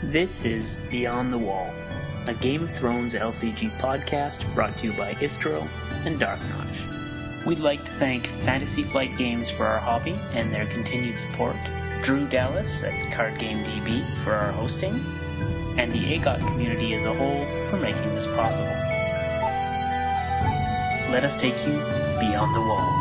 This is Beyond the Wall, a Game of Thrones LCG podcast brought to you by Istro and Dark Notch. We'd like to thank Fantasy Flight Games for our hobby and their continued support, Drew Dallas at Card Game DB for our hosting, and the AGOT community as a whole for making this possible. Let us take you beyond the wall.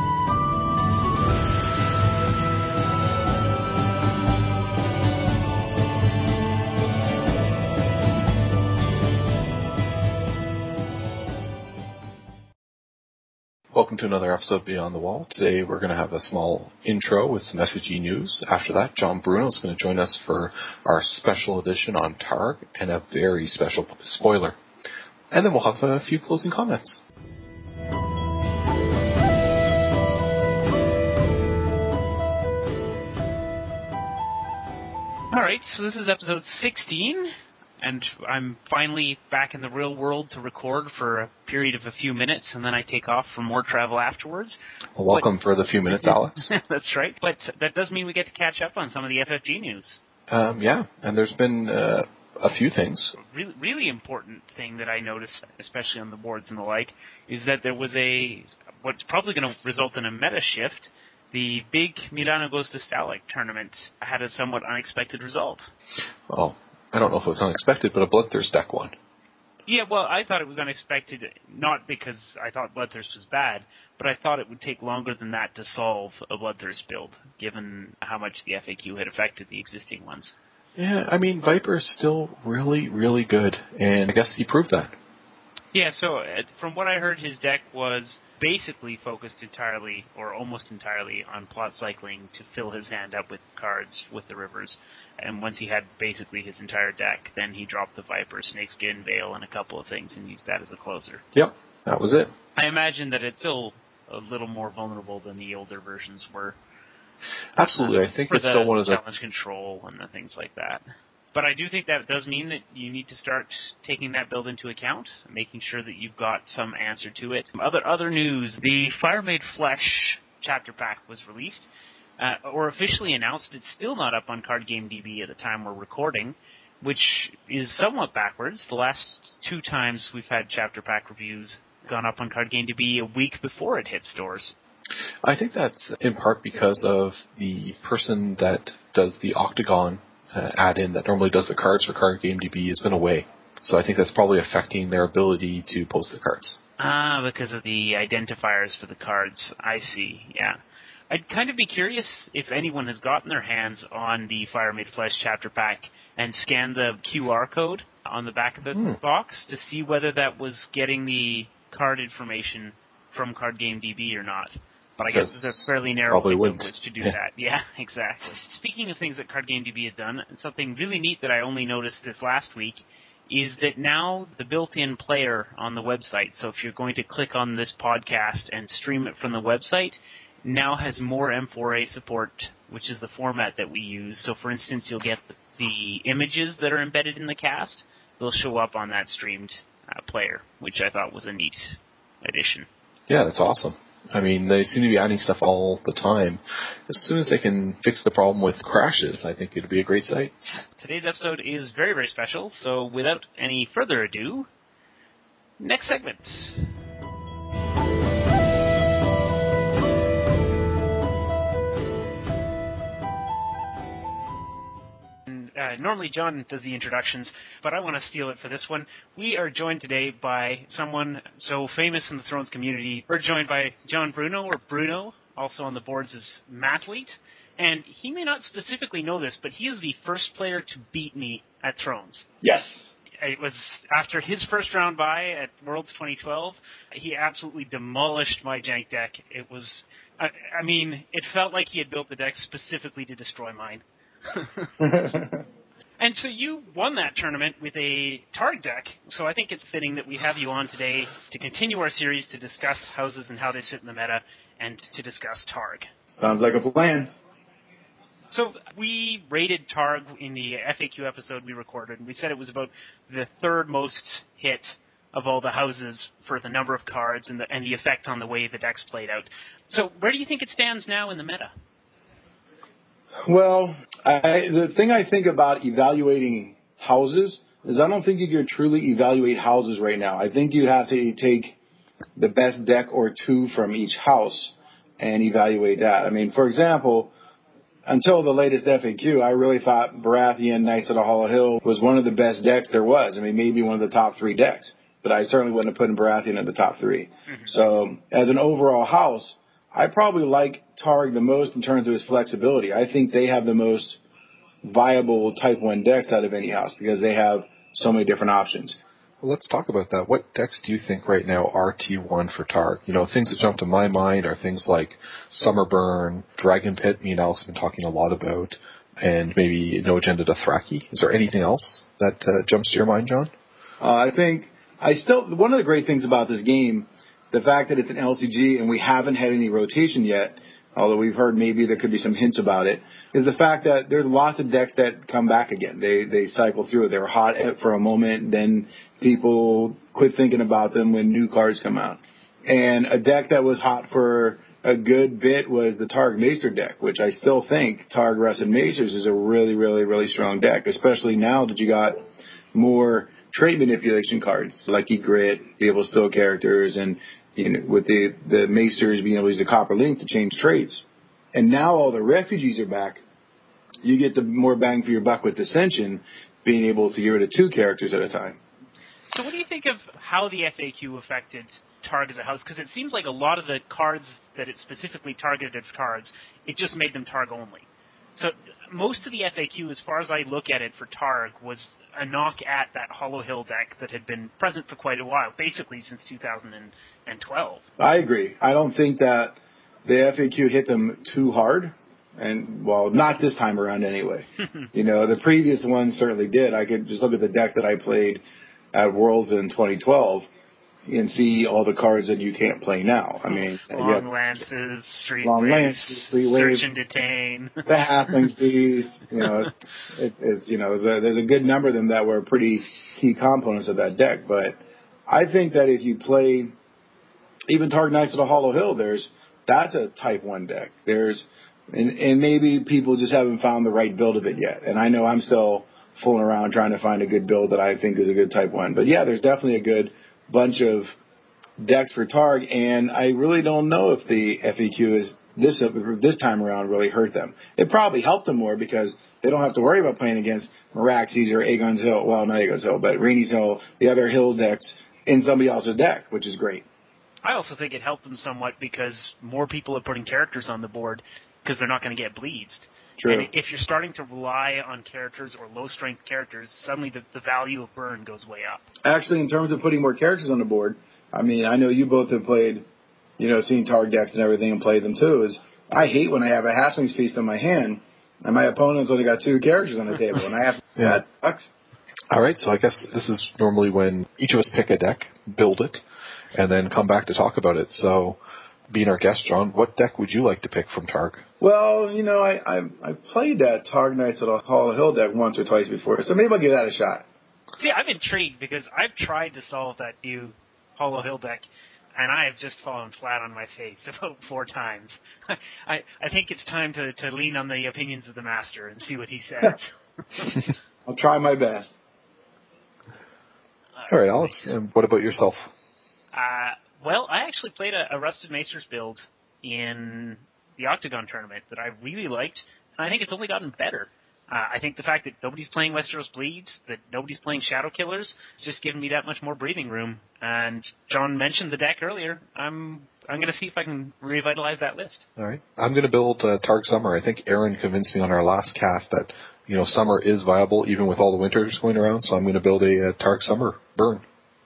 Welcome to another episode of Beyond the Wall. Today we're going to have a small intro with some FFG news. After that, John Bruno is going to join us for our special edition on Targ and a very special spoiler. And then we'll have a few closing comments. Alright, so this is episode 16. And I'm finally back in the real world to record for a period of a few minutes, and then I take off for more travel afterwards. Well, welcome for the few minutes, Alex. That's right. But that does mean we get to catch up on some of the FFG news. Yeah, and there's been a few things. Really important thing that I noticed, especially on the boards and the like, is that there was what's probably going to result in a meta shift. The big Milano Goes to Stalac tournament had a somewhat unexpected result. Oh. I don't know if it was unexpected, but a Bloodthirst deck won. Yeah, well, I thought it was unexpected, not because I thought Bloodthirst was bad, but I thought it would take longer than that to solve a Bloodthirst build, given how much the FAQ had affected the existing ones. Yeah, I mean, Viper is still really, really good, and I guess he proved that. Yeah, so from what I heard, his deck was basically focused entirely, or almost entirely, on plot cycling to fill his hand up with cards with the rivers. And once he had basically his entire deck, then he dropped the Viper, Snakeskin, Veil, and a couple of things, and used that as a closer. Yep, that was it. I imagine that it's still a little more vulnerable than the older versions were. Absolutely, I think it's still one of the challenge control and the things like that. But I do think that does mean that you need to start taking that build into account, making sure that you've got some answer to it. Other news, the Fire Made Flesh chapter pack was released, or officially announced. It's still not up on Card Game DB at the time we're recording, which is somewhat backwards. The last two times we've had chapter pack reviews gone up on Card Game DB a week before it hit stores. I think that's in part because of the person that does the Octagon add-in that normally does the cards for Card Game DB has been away. So I think that's probably affecting their ability to post the cards. Because of the identifiers for the cards. I see, yeah. I'd kind of be curious if anyone has gotten their hands on the Fire Made Flesh chapter pack and scanned the QR code on the back of the box to see whether that was getting the card information from Card Game DB or not. But I guess there's a fairly narrow window to do that. Yeah, exactly. Speaking of things that Card Game DB has done, something really neat that I only noticed this last week is that now the built-in player on the website, so if you're going to click on this podcast and stream it from the website, now has more M4A support, which is the format that we use. So, for instance, you'll get the images that are embedded in the cast. They'll show up on that streamed player, which I thought was a neat addition. Yeah, that's awesome. I mean, they seem to be adding stuff all the time. As soon as they can fix the problem with crashes, I think it'll be a great site. Today's episode is very, very special, so without any further ado, next segment. Normally John does the introductions, but I want to steal it for this one. We are joined today by someone so famous in the Thrones community. We're joined by John Bruno, or Bruno, also on the boards as Mathlete. And he may not specifically know this, but he is the first player to beat me at Thrones. Yes. It was after his first round bye at Worlds 2012. He absolutely demolished my jank deck. It was, I mean, it felt like he had built the deck specifically to destroy mine. And so you won that tournament with a Targ deck, so I think it's fitting that we have you on today to continue our series to discuss houses and how they sit in the meta, and to discuss Targ. Sounds like a plan. So we rated Targ in the FAQ episode we recorded, and we said it was about the third most hit of all the houses for the number of cards and the effect on the way the deck's played out. So where do you think it stands now in the meta? Well, the thing I think about evaluating houses is I don't think you can truly evaluate houses right now. I think you have to take the best deck or two from each house and evaluate that. I mean, for example, until the latest FAQ, I really thought Baratheon Knights of the Hollow Hill was one of the best decks there was. I mean, maybe one of the top 3 decks, but I certainly wouldn't have put in Baratheon in the top 3. Mm-hmm. So as an overall house, I probably like Targ the most in terms of his flexibility. I think they have the most viable Type 1 decks out of any house because they have so many different options. Well, let's talk about that. What decks do you think right now are T1 for Targ? You know, things that jump to my mind are things like Summerburn, Dragon Pit, me and Alex have been talking a lot about, and maybe No Agenda Dothraki. Is there anything else that jumps to your mind, John? I think one of the great things about this game, the fact that it's an LCG and we haven't had any rotation yet, although we've heard maybe there could be some hints about it, is the fact that there's lots of decks that come back again. They cycle through. They were hot for a moment, then people quit thinking about them when new cards come out. And a deck that was hot for a good bit was the Targ Maester deck, which I still think Targ Rusted Maesters is a really, really, really strong deck, especially now that you got more trait manipulation cards, like Grit, be able to steal characters, and with the Maesters being able to use the Copper Link to change traits. And now all the refugees are back. You get the more bang for your buck with Dissension, being able to get rid of 2 characters at a time. So what do you think of how the FAQ affected Targ as a house? Because it seems like a lot of the cards that it specifically targeted cards, it just made them Targ only. So most of the FAQ, as far as I look at it for Targ, was a knock at that Hollow Hill deck that had been present for quite a while, basically since 2012. I agree. I don't think that the FAQ hit them too hard. And, well, not this time around anyway. The previous ones certainly did. I could just look at the deck that I played at Worlds in 2012 and see all the cards that you can't play now. I mean, Long Lances, Street Waves, Search and Detain. The Halflings Beast, there's a good number of them that were pretty key components of that deck. But I think that if you play even Targ Knights of the Hollow Hill, that's a Type 1 deck. And maybe people just haven't found the right build of it yet. And I know I'm still fooling around trying to find a good build that I think is a good Type 1. But yeah, there's definitely a good bunch of decks for Targ, and I really don't know if the FAQ is this time around really hurt them. It probably helped them more because they don't have to worry about playing against Meraxes or Aegon's Hill. Well, not Aegon's Hill, but Rainey's Hill, the other hill decks in somebody else's deck, which is great. I also think it helped them somewhat because more people are putting characters on the board because they're not going to get bleeds. True. And if you're starting to rely on characters or low-strength characters, suddenly the value of burn goes way up. Actually, in terms of putting more characters on the board, I mean, I know you both have played, seen Targ decks and everything and played them too, I hate when I have a Hatchling's Feast in my hand and my opponent's only got 2 characters on the table and I have that sucks. All right, so I guess this is normally when each of us pick a deck, build it, and then come back to talk about it. So, being our guest, John, what deck would you like to pick from Targ? Well, I played that Targ Knights of the Hollow Hill deck once or twice before, so maybe I'll give that a shot. See, I'm intrigued because I've tried to solve that new Hollow Hill deck, and I have just fallen flat on my face about 4 times. I think it's time to lean on the opinions of the master and see what he says. I'll try my best. All right, Alex, and what about yourself? Well, I actually played a Rusted Maesters build in the Octagon tournament that I really liked, and I think it's only gotten better. I think the fact that nobody's playing Westeros Bleeds, that nobody's playing Shadow Killers, is just giving me that much more breathing room. And John mentioned the deck earlier. I'm going to see if I can revitalize that list. All right. I'm going to build Targ Summer. I think Aaron convinced me on our last cast that, Summer is viable even with all the winters going around, so I'm going to build a Targ Summer burn.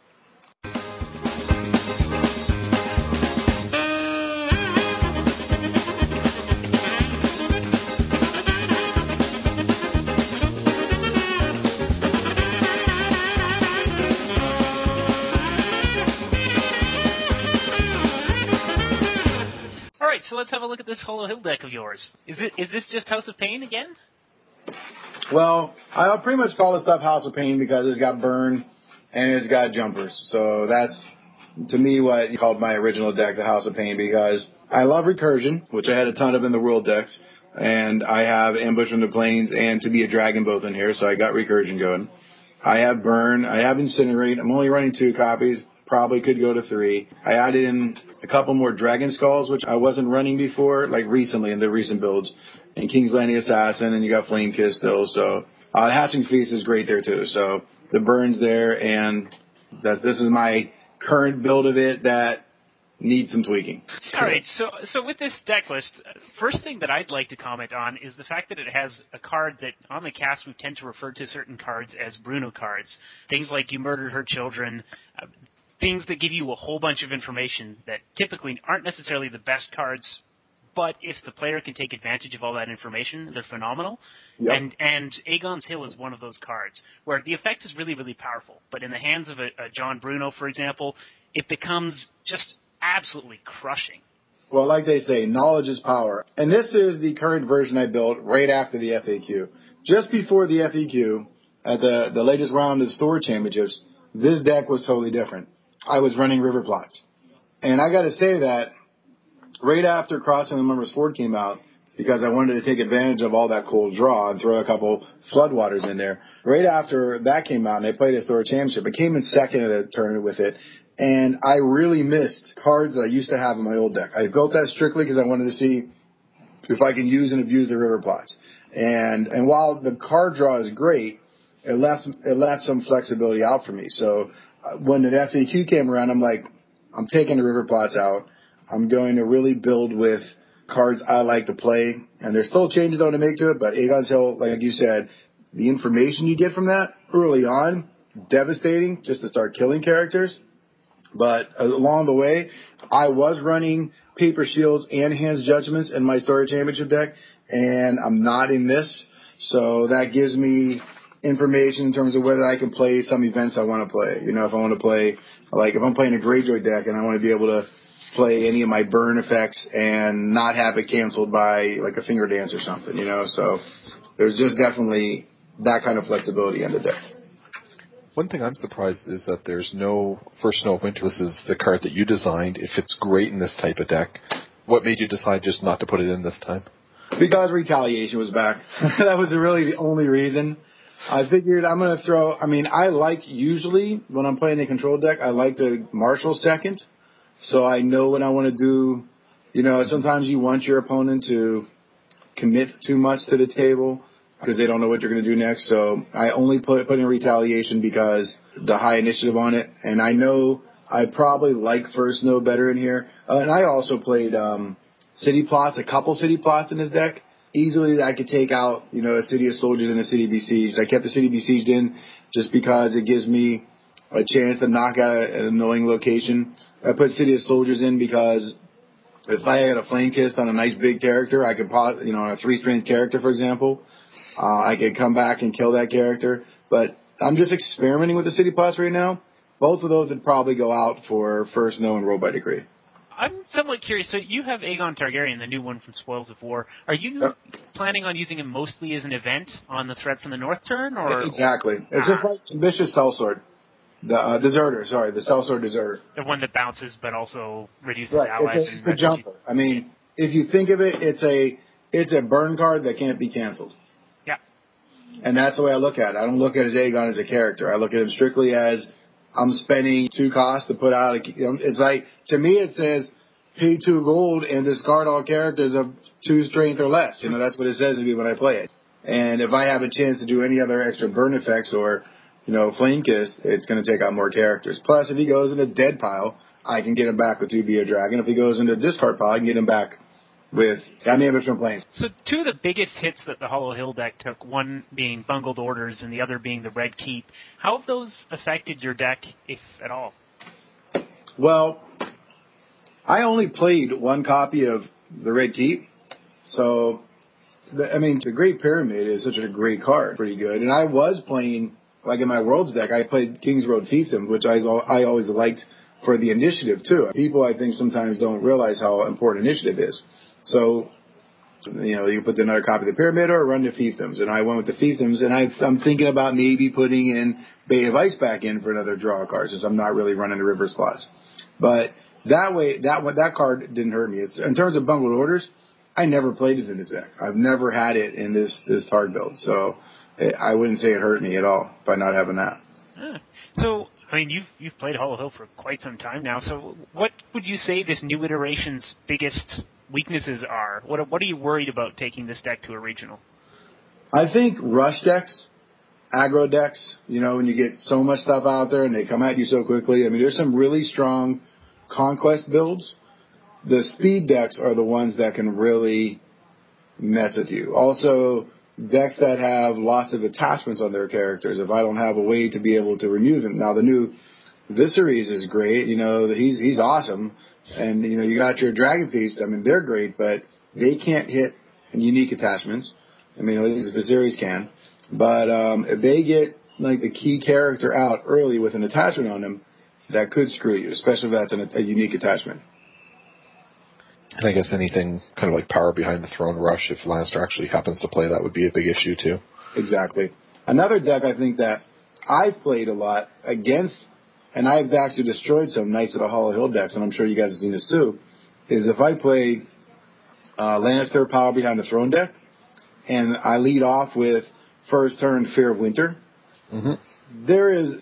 So let's have a look at this Hollow Hill deck of yours. Is this just House of Pain again? Well, I'll pretty much call this stuff House of Pain because it's got burn and it's got jumpers. So that's, to me, what you called my original deck, the House of Pain, because I love Recursion, which I had a ton of in the World decks, and I have Ambush from the Plains and To Be a Dragon both in here, so I got Recursion going. I have Burn. I have Incinerate. I'm only running 2 copies. Probably could go to 3. I added in a couple more Dragon Skulls, which I wasn't running before, like recently in the recent builds. And King's Landing Assassin, and you got Flame Kiss still. So Hatching Feast is great there too. So the Burn's there, and this is my current build of it that needs some tweaking. All right, so with this deck list, first thing that I'd like to comment on is the fact that it has a card that on the cast we tend to refer to certain cards as Bruno cards. Things like You Murdered Her Children, things that give you a whole bunch of information that typically aren't necessarily the best cards, but if the player can take advantage of all that information, they're phenomenal. Yep. And Aegon's Hill is one of those cards where the effect is really, really powerful. But in the hands of a John Bruno, for example, it becomes just absolutely crushing. Well, like they say, knowledge is power. And this is the current version I built right after the FAQ. Just before the FAQ, at the latest round of the Store Championships, this deck was totally different. I was running River Plots. And I got to say that right after Crossing the Murmurous Ford came out, because I wanted to take advantage of all that cool draw and throw a couple Floodwaters in there, right after that came out and I played a Store Championship, I came in second at a tournament with it. And I really missed cards that I used to have in my old deck. I built that strictly because I wanted to see if I can use and abuse the River Plots. And while the card draw is great, it left some flexibility out for me. So when the FAQ came around, I'm like, I'm taking the River Plots out. I'm going to really build with cards I like to play. And there's still changes I want to make to it, but Aegon's Hill, like you said, the information you get from that early on, devastating just to start killing characters. But along the way, I was running Paper Shields and Hand's Judgments in my Story Championship deck, and I'm not in this. So that gives me information in terms of whether I can play some events I want to play. You know, if I want to play, like if I'm playing a Greyjoy deck and I want to be able to play any of my burn effects and not have it canceled by like a Finger Dance or something, you know. So there's just definitely that kind of flexibility in the deck. One thing I'm surprised is that there's no First Snow of Winter. This is the card that you designed. It fits great in this type of deck. What made you decide just not to put it in this time? Because Retaliation was back. That was really the only reason. I figured I'm going to throw, I like usually when I'm playing a control deck, I like to marshal second. So I know what I want to do. You know, sometimes you want your opponent to commit too much to the table because they don't know what you're going to do next. So I only put in Retaliation because the high initiative on it. And I know I probably like First Snow better in here. And I also played City Plots, a couple City Plots in this deck. Easily I could take out, you know, a City of Soldiers and a City Besieged. I kept the City Besieged in just because it gives me a chance to knock out an annoying location. I put City of Soldiers in because if I had a Flame Kiss on a nice big character, I could, on a 3-strength character, for example, I could come back and kill that character. But I'm just experimenting with the City Plots right now. Both of those would probably go out for First Snow and Roll by Decree. I'm somewhat curious. So you have Aegon Targaryen, the new one from Spoils of War. Are you planning on using him mostly as an event on the Threat from the North turn? Or exactly. It's just like Ambitious Sellsword. The Deserter, the Sellsword Deserter. The one that bounces but also reduces right. allies. It's a jumper. I mean, if you think of it, it's a burn card that can't be canceled. Yeah. And that's the way I look at it. I don't look at Aegon as a character. I look at him strictly as I'm spending 2 costs to put out it's like, to me it says pay 2 gold and discard all characters of 2 strength or less. You know, that's what it says to me when I play it. And if I have a chance to do any other extra burn effects or, Flame Kiss, it's going to take out more characters. Plus, if he goes in a dead pile, I can get him back with 2 Be a Dragon. If he goes into a discard pile, I can get him back with Ambitious Plains. So 2 of the biggest hits that the Hollow Hill deck took, one being Bungled Orders and the other being the Red Keep. How have those affected your deck, if at all? Well, I only played 1 copy of the Red Keep. So, the Great Pyramid is such a great card. Pretty good. And I was playing, like in my Worlds deck, I played King's Road Fiefdom, which I always liked for the initiative, too. People, I think, sometimes don't realize how important initiative is. So, you put another copy of the Pyramid or run the Fiefdoms. And I went with the Fiefdoms, and I'm thinking about maybe putting in Bay of Ice back in for another draw card, since I'm not really running the River Plots. But that way, that card didn't hurt me. In terms of Bungled Orders, I never played it in this deck. I've never had it in this Targ build. So, I wouldn't say it hurt me at all by not having that. So, I mean, you've played Hollow Hill for quite some time now. So, what would you say this new iteration's biggest weaknesses are? What are you worried about taking this deck to a regional? I think rush decks, aggro decks, when you get so much stuff out there and they come at you so quickly. I mean, there's some really strong conquest builds. The speed decks are the ones that can really mess with you. Also, decks that have lots of attachments on their characters. If I don't have a way to be able to remove them. Now, the new Viserys is great. He's awesome. And, you got your Dragon Thieves. I mean, they're great, but they can't hit unique attachments. I mean, at least Viserys can. But if they get, the key character out early with an attachment on them, that could screw you, especially if that's a unique attachment. And I guess anything kind of like Power Behind the Throne Rush, if Lannister actually happens to play, that would be a big issue too. Exactly. Another deck I think that I've played a lot against, and I've actually destroyed some Knights of the Hollow Hill decks, and I'm sure you guys have seen this too, is if I play Lannister Power Behind the Throne deck, and I lead off with first turn Fear of Winter, there are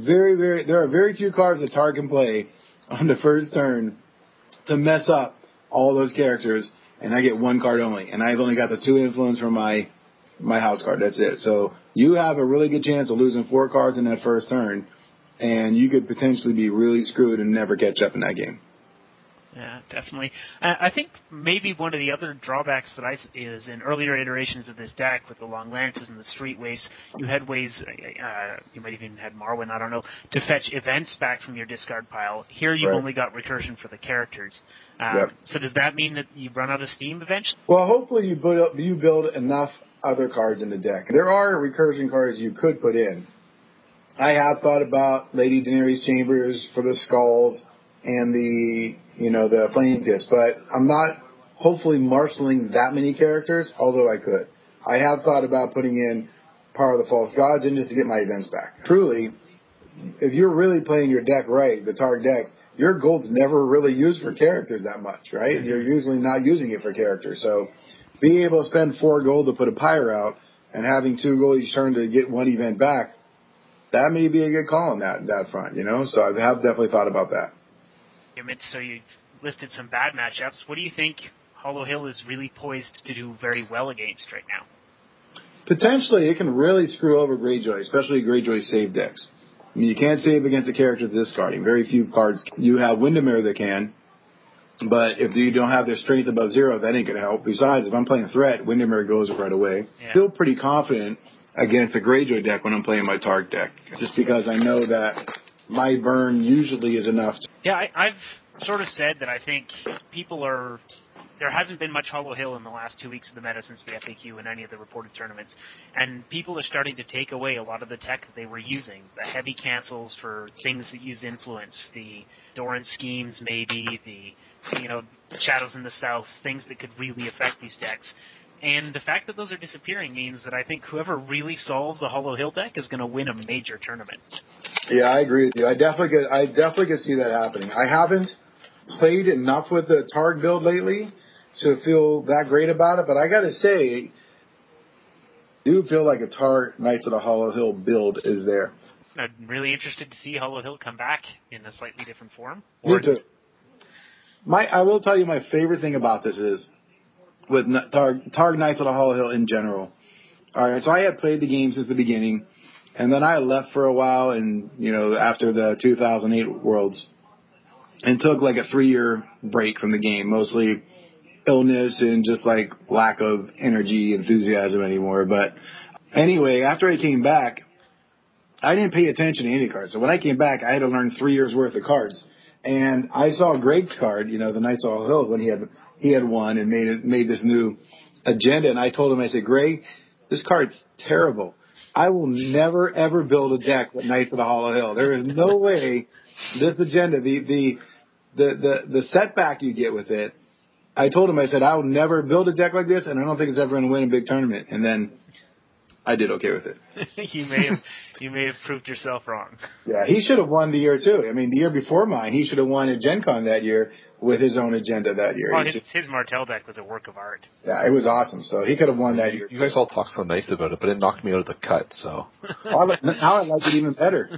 very few cards that Targ can play on the first turn to mess up all those characters, and I get one card only, and I've only got the 2 influence from my house card. That's it. So you have a really good chance of losing 4 cards in that first turn, and you could potentially be really screwed and never catch up in that game. Yeah, definitely. I think maybe one of the other drawbacks that is in earlier iterations of this deck with the long lances and the street waves, you had ways, you might even had Marwyn, I don't know, to fetch events back from your discard pile. Here you've only got recursion for the characters. So does that mean that you run out of steam eventually? Well, hopefully you build enough other cards in the deck. There are recursion cards you could put in. I have thought about Lady Daenerys Chambers for the skulls and the flame gifts, but I'm not hopefully marshaling that many characters, although I could. I have thought about putting in Power of the False Gods in just to get my events back. Truly, if you're really playing your deck right, the Targ deck, your gold's never really used for characters that much, right? You're usually not using it for characters. So being able to spend 4 gold to put a Pyre out and having 2 gold each turn to get 1 event back, that may be a good call on that front, So I have definitely thought about that. So you listed some bad matchups. What do you think Hollow Hill is really poised to do very well against right now? Potentially, it can really screw over Greyjoy, especially Greyjoy save decks. I mean, you can't save against a character discarding. Very few cards. You have Windermere that can, but if you don't have their strength above 0, that ain't going to help. Besides, if I'm playing threat, Windermere goes right away. Yeah. Still pretty confident against a Greyjoy deck when I'm playing my Targ deck, just because I know that my burn usually is enough. Yeah, I've sort of said that I think there hasn't been much Hollow Hill in the last 2 weeks of the meta since the FAQ and any of the reported tournaments, and people are starting to take away a lot of the tech that they were using, the heavy cancels for things that use influence, the Doran schemes maybe, the Shadows in the South, things that could really affect these decks. And the fact that those are disappearing means that I think whoever really solves the Hollow Hill deck is going to win a major tournament. Yeah, I agree with you. I definitely could see that happening. I haven't played enough with the Targ build lately to feel that great about it, but I got to say, I do feel like a Targ Knights of the Hollow Hill build is there. I'm really interested to see Hollow Hill come back in a slightly different form. Me too. I will tell you my favorite thing about this is with Targ Knights of the Hollow Hill in general. All right, so I had played the game since the beginning, and then I left for a while, and after the 2008 Worlds, and took like a 3-year break from the game, mostly illness and just like lack of energy, enthusiasm anymore. But anyway, after I came back, I didn't pay attention to any cards. So when I came back, I had to learn 3 years worth of cards. And I saw Greg's card, the Knights of Hollow Hill, when he had won and made this new agenda. And I told him, I said, Greg, this card's terrible. I will never ever build a deck with Knights of the Hollow Hill. There is no way this agenda, the setback you get with it. I told him, I said, I will never build a deck like this, and I don't think it's ever going to win a big tournament. And then I did okay with it. You may have proved yourself wrong. Yeah, he should have won the year too. I mean, the year before mine, he should have won at Gen Con that year with his own agenda that year. Oh, his Martell deck was a work of art. Yeah, it was awesome. So he could have won that year. You guys all talk so nice about it, but it knocked me out of the cut, so. Now I like it even better.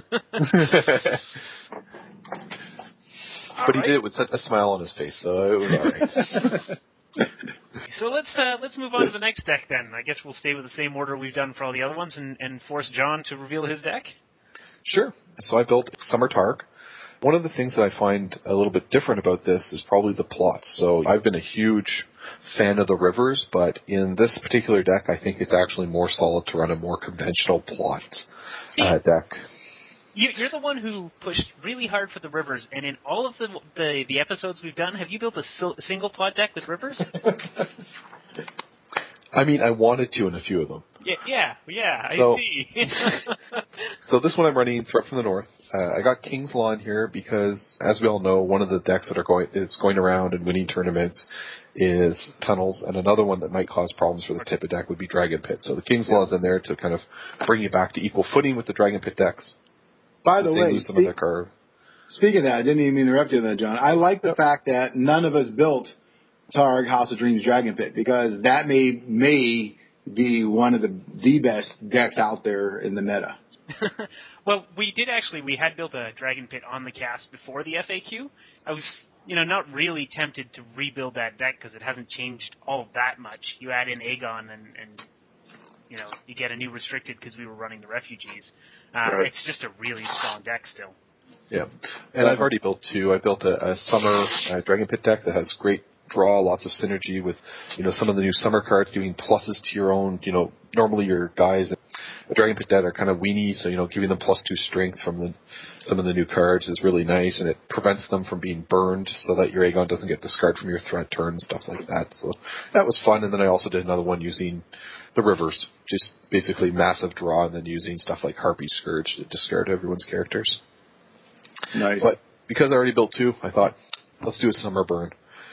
But he did it with such a smile on his face, so it was all right. So let's move on to the next deck then. I guess we'll stay with the same order we've done for all the other ones and force John to reveal his deck. Sure. So I built Summer Targ. One of the things that I find a little bit different about this is probably the plots. So I've been a huge fan of the rivers, but in this particular deck, I think it's actually more solid to run a more conventional plot deck. You're the one who pushed really hard for the rivers, and in all of the episodes we've done, have you built a single plot deck with rivers? I mean, I wanted to in a few of them. Yeah, I see. So this one I'm running Threat from the North. I got King's Law in here because, as we all know, one of the decks that is going around and winning tournaments is Tunnels, and another one that might cause problems for this type of deck would be Dragon Pit. So the King's Law is in there to kind of bring you back to equal footing with the Dragon Pit decks. By the way, speaking of that, I didn't even interrupt you there, John. I like the fact that none of us built Targ, House of Dreams, Dragon Pit, because that may be one of the best decks out there in the meta. Well, we had built a Dragon Pit on the cast before the FAQ. I was, not really tempted to rebuild that deck because it hasn't changed all that much. You add in Aegon and you get a new restricted because we were running the refugees. Right. It's just a really strong deck still. Yeah, and I've already built two. I built a Summer Dragon Pit deck that has great draw, lots of synergy with, some of the new Summer cards giving pluses to your own, normally your guys in Dragon Pit deck are kind of weenie, so, giving them +2 strength from some of the new cards is really nice, and it prevents them from being burned so that your Aegon doesn't get discarded from your threat turn and stuff like that. So that was fun, and then I also did another one using the rivers, just basically massive draw, and then using stuff like Harpy Scourge to discard everyone's characters. Nice. But because I already built two, I thought, let's do a Summer Burn.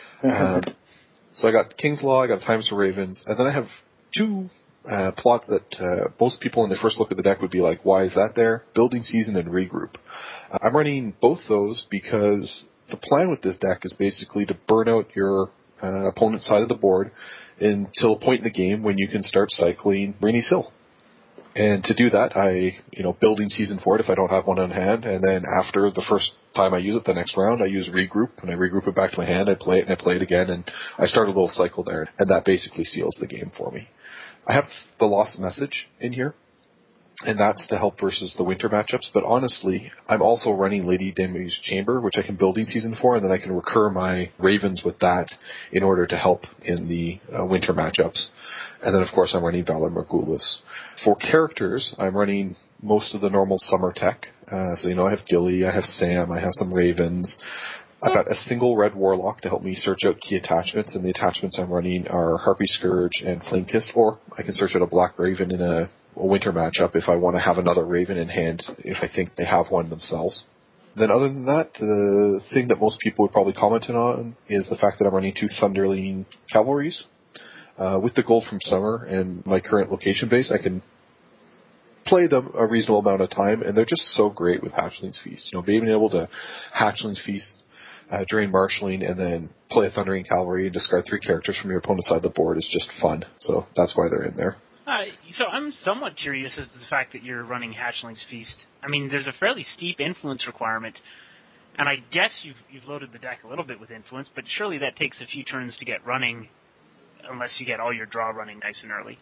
So I got King's Law, I got Times for Ravens, and then I have two plots that most people when they first look at the deck would be like, why is that there? Building Season and Regroup. I'm running both those because the plan with this deck is basically to burn out your opponent's side of the board until a point in the game when you can start cycling Rainey's Hill. And to do that, I, building Season for it if I don't have one on hand, and then after the first time I use it, the next round, I use Regroup, and I regroup it back to my hand, I play it, and I play it again, and I start a little cycle there, and that basically seals the game for me. I have the Lost Message in here, and that's to help versus the winter matchups, but honestly, I'm also running Lady Demi's Chamber, which I can building Season for, and then I can recur my Ravens with that in order to help in the winter matchups. And then, of course, I'm running Valor Morghulis. For characters, I'm running most of the normal summer tech. So, I have Gilly, I have Sam, I have some Ravens. I've got a single red Warlock to help me search out key attachments, and the attachments I'm running are Harpy Scourge and Flamekist, or I can search out a Black Raven in a winter matchup if I want to have another Raven in hand, if I think they have one themselves. Then other than that, the thing that most people would probably comment on is the fact that I'm running 2 Thunderling Cavalries. With the gold from Summer and my current location base, I can play them a reasonable amount of time, and they're just so great with Hatchling's Feast. Being able to Hatchling's Feast during marshalling and then play a Thundering Cavalry and discard 3 characters from your opponent's side of the board is just fun. So that's why they're in there. So I'm somewhat curious as to the fact that you're running Hatchling's Feast. I mean, there's a fairly steep influence requirement, and I guess you've loaded the deck a little bit with influence, but surely that takes a few turns to get running unless you get all your draw running nice and early.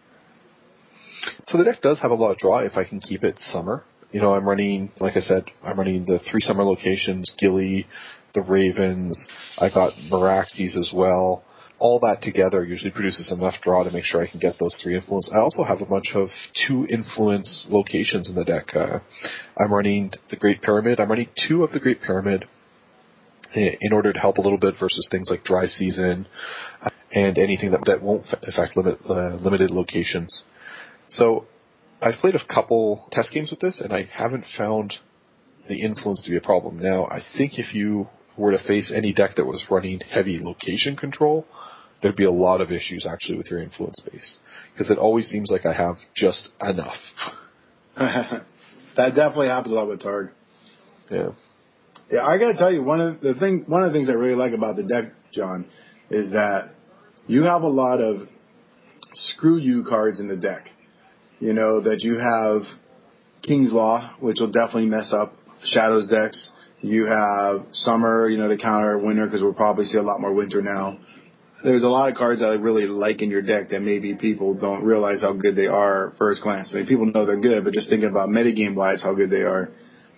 So the deck does have a lot of draw if I can keep it summer. I'm running, like I said, I'm running the 3 summer locations, Gilly, the Ravens, I got Meraxes as well. All that together usually produces enough draw to make sure I can get those 3 influence. I also have a bunch of 2 influence locations in the deck. I'm running the Great Pyramid. I'm running 2 of the Great Pyramid in order to help a little bit versus things like Dry Season and anything that won't affect limited locations. So I've played a couple test games with this, and I haven't found the influence to be a problem. Now, I think if you were to face any deck that was running heavy location control, there'd be a lot of issues actually with your influence base, because it always seems like I have just enough. That definitely happens a lot with Targ. Yeah. Yeah, I gotta tell you, one of the things I really like about the deck, John, is that you have a lot of screw you cards in the deck. You know, that you have King's Law, which will definitely mess up Shadows decks. You have Summer, you know, to counter Winter, because we'll probably see a lot more Winter now. There's a lot of cards that I really like in your deck that maybe people don't realize how good they are at first glance. I mean, people know they're good, but just thinking about metagame wise how good they are,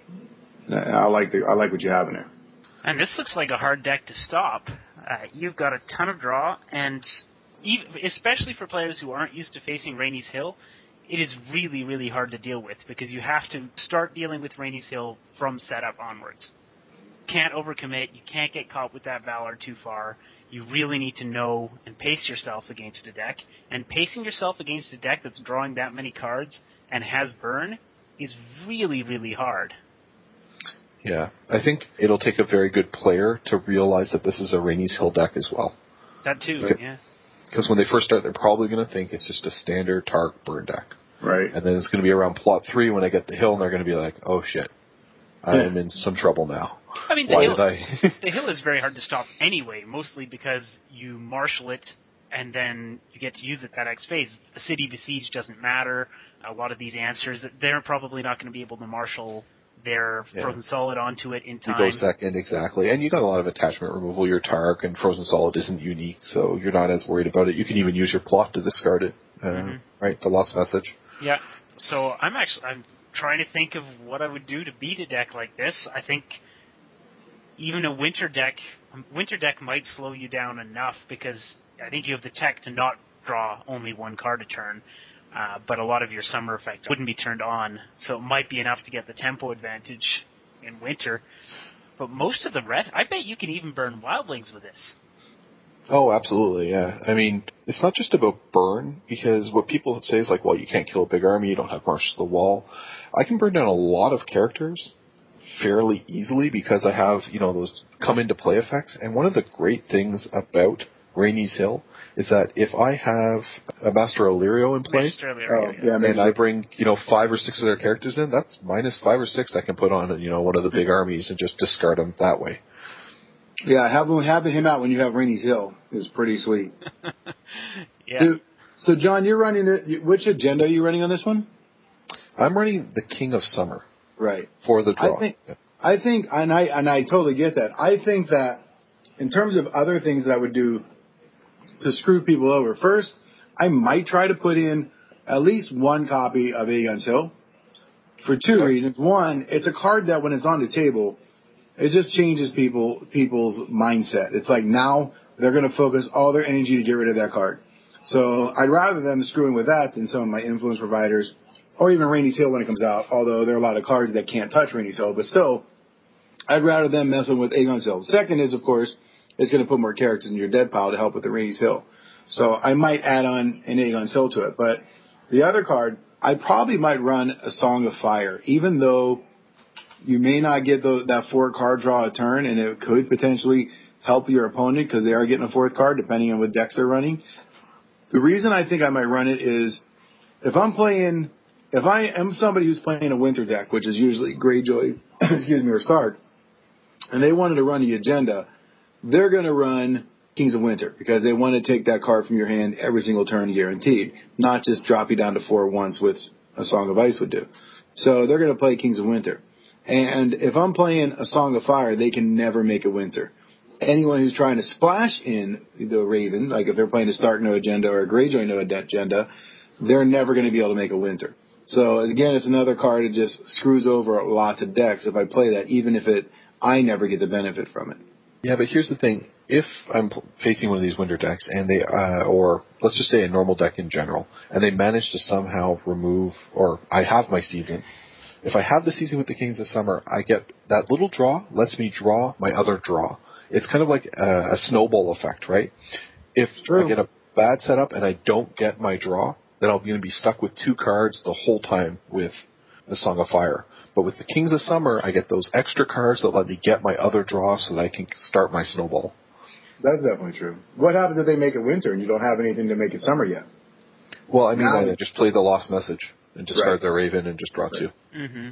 I like what you have in there. And this looks like a hard deck to stop. You've got a ton of draw, and especially for players who aren't used to facing Rainey's Hill, it is really, really hard to deal with because you have to start dealing with Rainey's Hill from setup onwards. Can't overcommit. You can't get caught with that Valor too far. You really need to know and pace yourself against a deck. And pacing yourself against a deck that's drawing that many cards and has burn is really, really hard. Yeah, I think it'll take a very good player to realize that this is a Rainey's Hill deck as well. That too, yeah. Because when they first start, they're probably going to think it's just a standard Targ burn deck. Right. And then it's going to be around plot 3 when I get the hill, and they're going to be like, oh shit, I am in some trouble now. I mean, the hill is very hard to stop anyway, mostly because you marshal it, and then you get to use it that next phase. The city besieged doesn't matter. A lot of these answers, they're probably not going to be able to marshal their Frozen Solid onto it in time. You go second, exactly. And you got a lot of attachment removal. Your Targ and Frozen Solid isn't unique, so you're not as worried about it. You can even use your plot to discard it, right? The Lost Message. Yeah. So I'm trying to think of what I would do to beat a deck like this. I think even a winter deck might slow you down enough because I think you have the tech to not draw only one card a turn, but a lot of your summer effects wouldn't be turned on, so it might be enough to get the tempo advantage in winter. But most of the rest, I bet you can even burn Wildlings with this. Oh, absolutely, yeah. I mean, it's not just about burn, because what people say is like, well, you can't kill a big army, you don't have March to the Wall. I can burn down a lot of characters fairly easily because I have, those come into play effects. And one of the great things about Rainey's Hill is that if I have a Master Illyrio in play, and I bring, 5 or 6 of their characters in, that's minus 5 or 6 I can put on, one of the big armies and just discard them that way. Yeah, having him out when you have Rainey's Hill is pretty sweet. Yeah. So, John, you're running which agenda are you running on this one? I'm running the King of Summer. Right. For the draw. I think, and I totally get that. I think that in terms of other things that I would do to screw people over, first, I might try to put in at least one copy of Aegon's Hill for 2 reasons. One, it's a card that when it's on the table, it just changes people's mindset. It's like now they're going to focus all their energy to get rid of that card. So I'd rather them screwing with that than some of my influence providers or even Rainey's Hill when it comes out, although there are a lot of cards that can't touch Rainey's Hill. But still, I'd rather them messing with Aegon's Hill. Second is, of course, it's going to put more characters in your dead pile to help with the Rainey's Hill. So I might add on an Aegon's Hill to it. But the other card, I probably might run a Song of Fire, even though you may not get that 4-card draw a turn, and it could potentially help your opponent because they are getting a 4th card depending on what decks they're running. The reason I think I might run it is if I am somebody who's playing a winter deck, which is usually Greyjoy, or Stark, and they wanted to run the agenda, they're going to run Kings of Winter because they want to take that card from your hand every single turn guaranteed, not just drop you down to 4 once, which a Song of Ice would do. So they're going to play Kings of Winter. And if I'm playing a Song of Fire, they can never make a winter. Anyone who's trying to splash in the Raven, like if they're playing a Stark no agenda or a Greyjoy no agenda, they're never going to be able to make a winter. So again, it's another card that just screws over lots of decks if I play that, even if I never get the benefit from it. Yeah, but here's the thing. If I'm facing one of these winter decks and they, or let's just say a normal deck in general, and they manage to somehow remove, or I have my season, if I have the season with the Kings of Summer, I get that little draw, lets me draw my other draw. It's kind of like a snowball effect, right? If I get a bad setup and I don't get my draw, then I'm going to be stuck with 2 cards the whole time with the Song of Fire. But with the Kings of Summer, I get those extra cards that let me get my other draw so that I can start my snowball. That's definitely true. What happens if they make it winter and you don't have anything to make it summer yet? Well, I mean, I just play the Lost Message and discard their Raven and just draw 2. Mm-hmm.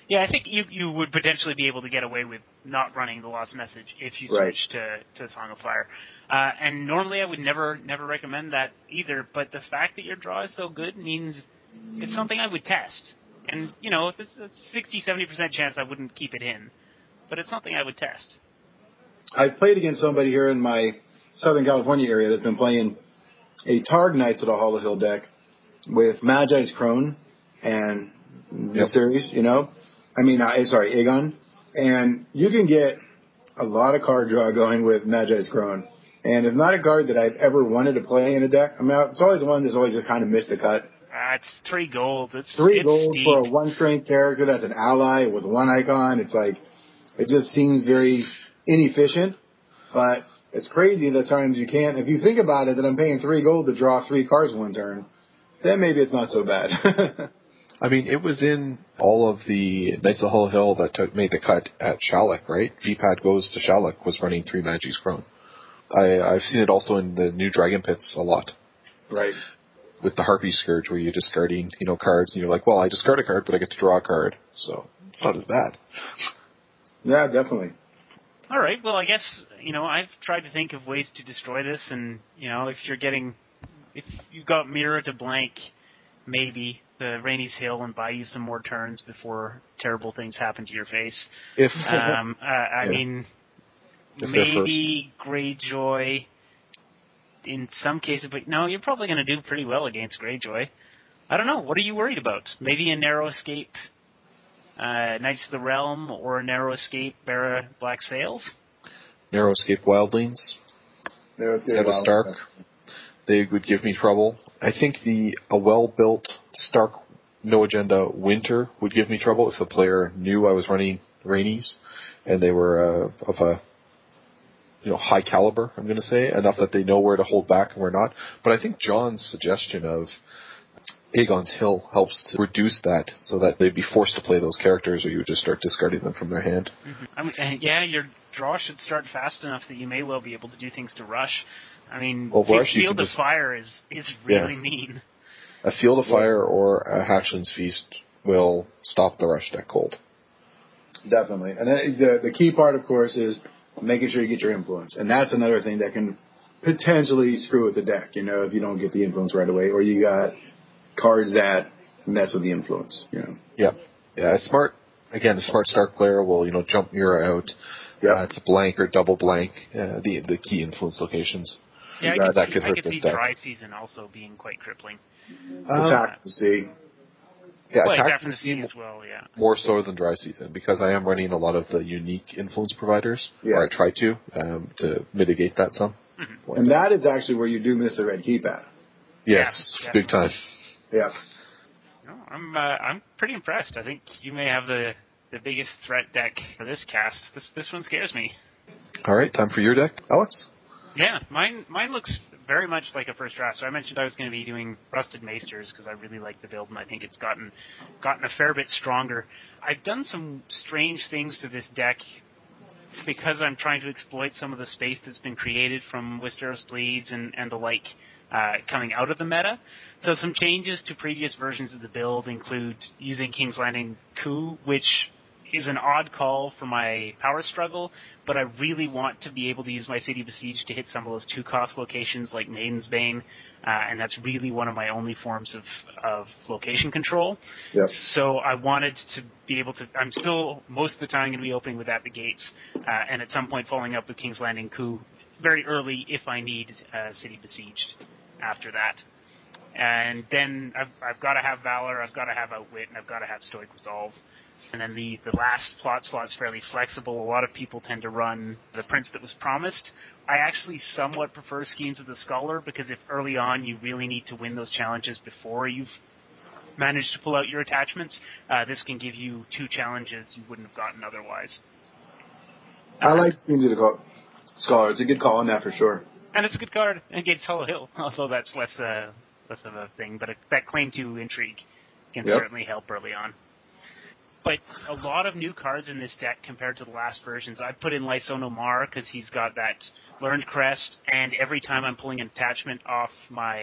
Yeah, I think you would potentially be able to get away with not running the Lost Message if you switch to Song of Fire. And normally I would never recommend that either, but the fact that your draw is so good means it's something I would test. And, if it's a 60-70% chance I wouldn't keep it in, but it's something I would test. I've played against somebody here in my Southern California area that's been playing a Targ Knights of the Hollow Hill deck with Magi's Crone and the series, Aegon. And you can get a lot of card draw going with Magi's Crone. And it's not a card that I've ever wanted to play in a deck. I mean, it's always one that's always just kind of missed the cut. It's 3 gold. It's 3 gold steep. for a 1-strength character that's an ally with 1 icon. It's like, it just seems very inefficient. But it's crazy the times you can't. If you think about it, that I'm paying 3 gold to draw 3 cards one turn, then maybe it's not so bad. I mean, it was in all of the Knights of Hollow Hill that made the cut at Shalak, right? VPAD Goes to Shalak was running 3 Magi's Crone. I've seen it also in the new Dragon Pits a lot. Right. With the Harpy Scourge, where you're discarding, cards, and you're like, well, I discard a card, but I get to draw a card, so it's not as bad. Yeah, definitely. All right, well, I guess, I've tried to think of ways to destroy this, and, if you've got Mirror to blank, maybe the Rainey's Hill and buy you some more turns before terrible things happen to your face. Maybe Greyjoy in some cases, but no, you're probably going to do pretty well against Greyjoy. I don't know. What are you worried about? Maybe a Narrow Escape Knights of the Realm or a Narrow Escape Barra Black Sails? Narrow Escape Wildlings. Narrow Escape Wildlings. Stark. They would give me trouble. I think a well-built Stark No Agenda Winter would give me trouble if the player knew I was running Rainies and they were of a high caliber, I'm going to say, enough that they know where to hold back and where not. But I think John's suggestion of Aegon's Hill helps to reduce that so that they'd be forced to play those characters or you would just start discarding them from their hand. Mm-hmm. Your draw should start fast enough that you may well be able to do things to rush. I mean, Field of Fire is really mean. A Field of Fire or a Hatchling's Feast will stop the rush deck cold. Definitely. And the key part, of course, is making sure you get your influence. And that's another thing that can potentially screw with the deck, if you don't get the influence right away, or you got cards that mess with the influence, Yeah. Yeah, a smart Stark player will, jump Mirror out to blank or double blank the key influence locations. Yeah, I could see Dry Season also being quite crippling. Attack to see. Yeah, well, Attack to see as well, yeah. More so than Dry Season, because I am running a lot of the unique influence providers, or I try to mitigate that some. Mm-hmm. And that is actually where you do miss the red keypad. Yes, big time. Yeah. No, I'm pretty impressed. I think you may have the biggest threat deck for this cast. This one scares me. All right, time for your deck, Alex. Yeah, mine looks very much like a first draft. So I mentioned I was going to be doing Rusted Maesters because I really like the build and I think it's gotten a fair bit stronger. I've done some strange things to this deck because I'm trying to exploit some of the space that's been created from Westeros Bleeds and the like coming out of the meta. So some changes to previous versions of the build include using King's Landing Coup, which is an odd call for my power struggle, but I really want to be able to use my City Besieged to hit some of those 2-cost locations like Maiden's Bane, and that's really one of my only forms of location control. Yep. So I wanted to be able to, I'm still most of the time going to be opening with At the Gates, and at some point following up with King's Landing Coup very early if I need City Besieged after that. And then I've got to have Valor, I've got to have Outwit, and I've got to have Stoic Resolve. And then the last plot slot's fairly flexible. A lot of people tend to run the Prince That Was Promised. I actually somewhat prefer Schemes of the Scholar because if early on you really need to win those challenges before you've managed to pull out your attachments, this can give you 2 challenges you wouldn't have gotten otherwise. I like Schemes of the Scholar. It's a good call on that for sure. And it's a good card against Hollow Hill, although that's less of a thing. But that claim to intrigue can certainly help early on. But a lot of new cards in this deck compared to the last versions. I put in Lyson Omar because he's got that Learned Crest, and every time I'm pulling an attachment off my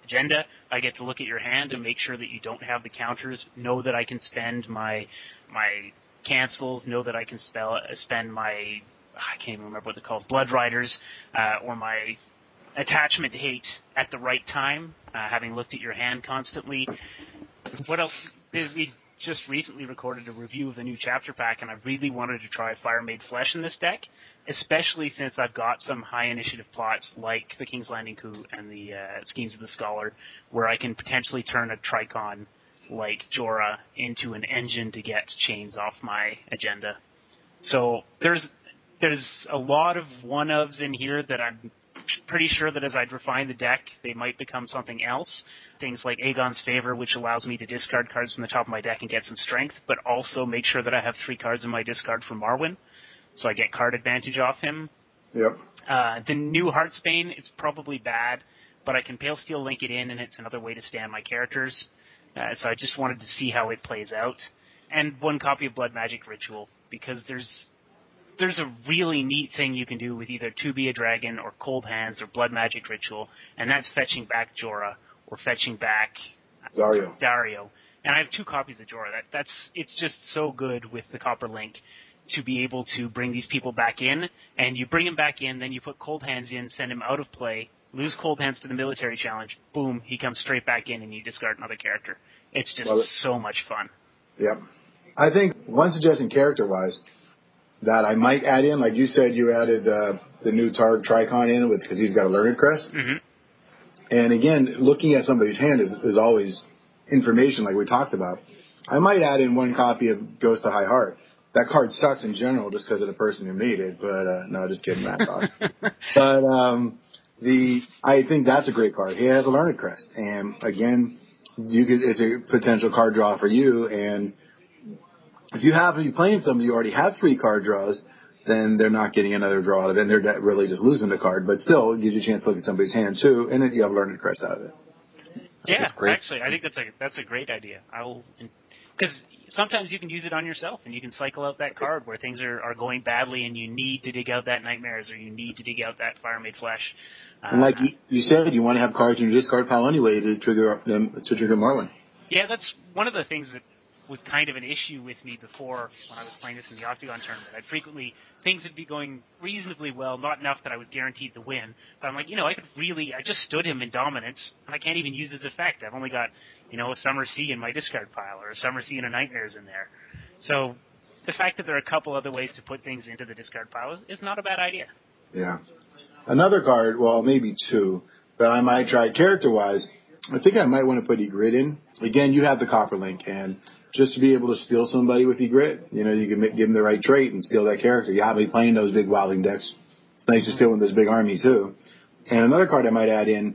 agenda. I get to look at your hand and make sure that you don't have the counters, know that I can spend my cancels, know that I can spend my, I can't even remember what they're called, Blood Riders, or my attachment hate at the right time, having looked at your hand constantly. What else? We just recently recorded a review of the new chapter pack, and I really wanted to try Fire Made Flesh in this deck, especially since I've got some high initiative plots like the King's Landing Coup and the Schemes of the Scholar, where I can potentially turn a Tricon like Jorah into an engine to get chains off my agenda. So there's a lot of one-ofs in here that I'm pretty sure that as I refine the deck, they might become something else. Things like Aegon's Favor, which allows me to discard cards from the top of my deck and get some strength, but also make sure that I have 3 cards in my discard for Marwyn, so I get card advantage off him. Yep. The new Heartsbane is probably bad, but I can Pale Steel link it in, and it's another way to stand my characters. So I just wanted to see how it plays out. And 1 copy of Blood Magic Ritual, because there's a really neat thing you can do with either To Be a Dragon or Cold Hands or Blood Magic Ritual, and that's fetching back Jorah or fetching back Dario. And I have 2 copies of Jorah. It's just so good with the Copper Link to be able to bring these people back in, and you bring him back in, then you put Cold Hands in, send him out of play, lose Cold Hands to the military challenge, boom, he comes straight back in and you discard another character. It's just so much fun. Yep. I think one suggestion character-wise that I might add in, like you said, you added the new Targ Tricon in because he's got a Learned Crest. Mm-hmm. And again, looking at somebody's hand is always information like we talked about. I might add in 1 copy of Ghost of High Heart. That card sucks in general just because of the person who made it, but no, just kidding, Matt. But I think that's a great card. He has a Learned Crest, and again, it's a potential card draw for you. And if you happen to be playing somebody who already have 3 card draws, then they're not getting another draw out of it, and they're really just losing the card. But still, it gives you a chance to look at somebody's hand too, and then you have Learned Crest out of it. Yeah, actually, I think that's a great idea. Because sometimes you can use it on yourself, and you can cycle out that card where things are going badly, and you need to dig out that Nightmares, or you need to dig out that Fire Made Flesh. And like you said, you want to have cards in your discard pile anyway to trigger Marwyn. Yeah, that's one of the things that was kind of an issue with me before when I was playing this in the Octagon tournament. Things would be going reasonably well, not enough that I was guaranteed the win. But I'm like, I just stood him in Dominance, and I can't even use his effect. I've only got, a Summer Sea in my discard pile, or a Summer Sea and a Nightmares in there. So the fact that there are a couple other ways to put things into the discard pile is not a bad idea. Yeah. Another card, well, maybe 2, that I might try character-wise, I think I might want to put Ygritte in. Again, you have the Copper Link, and just to be able to steal somebody with Ygritte, you can give them the right trait and steal that character. You have to be playing those big wildling decks. It's nice to steal with this big army, too. And another card I might add in,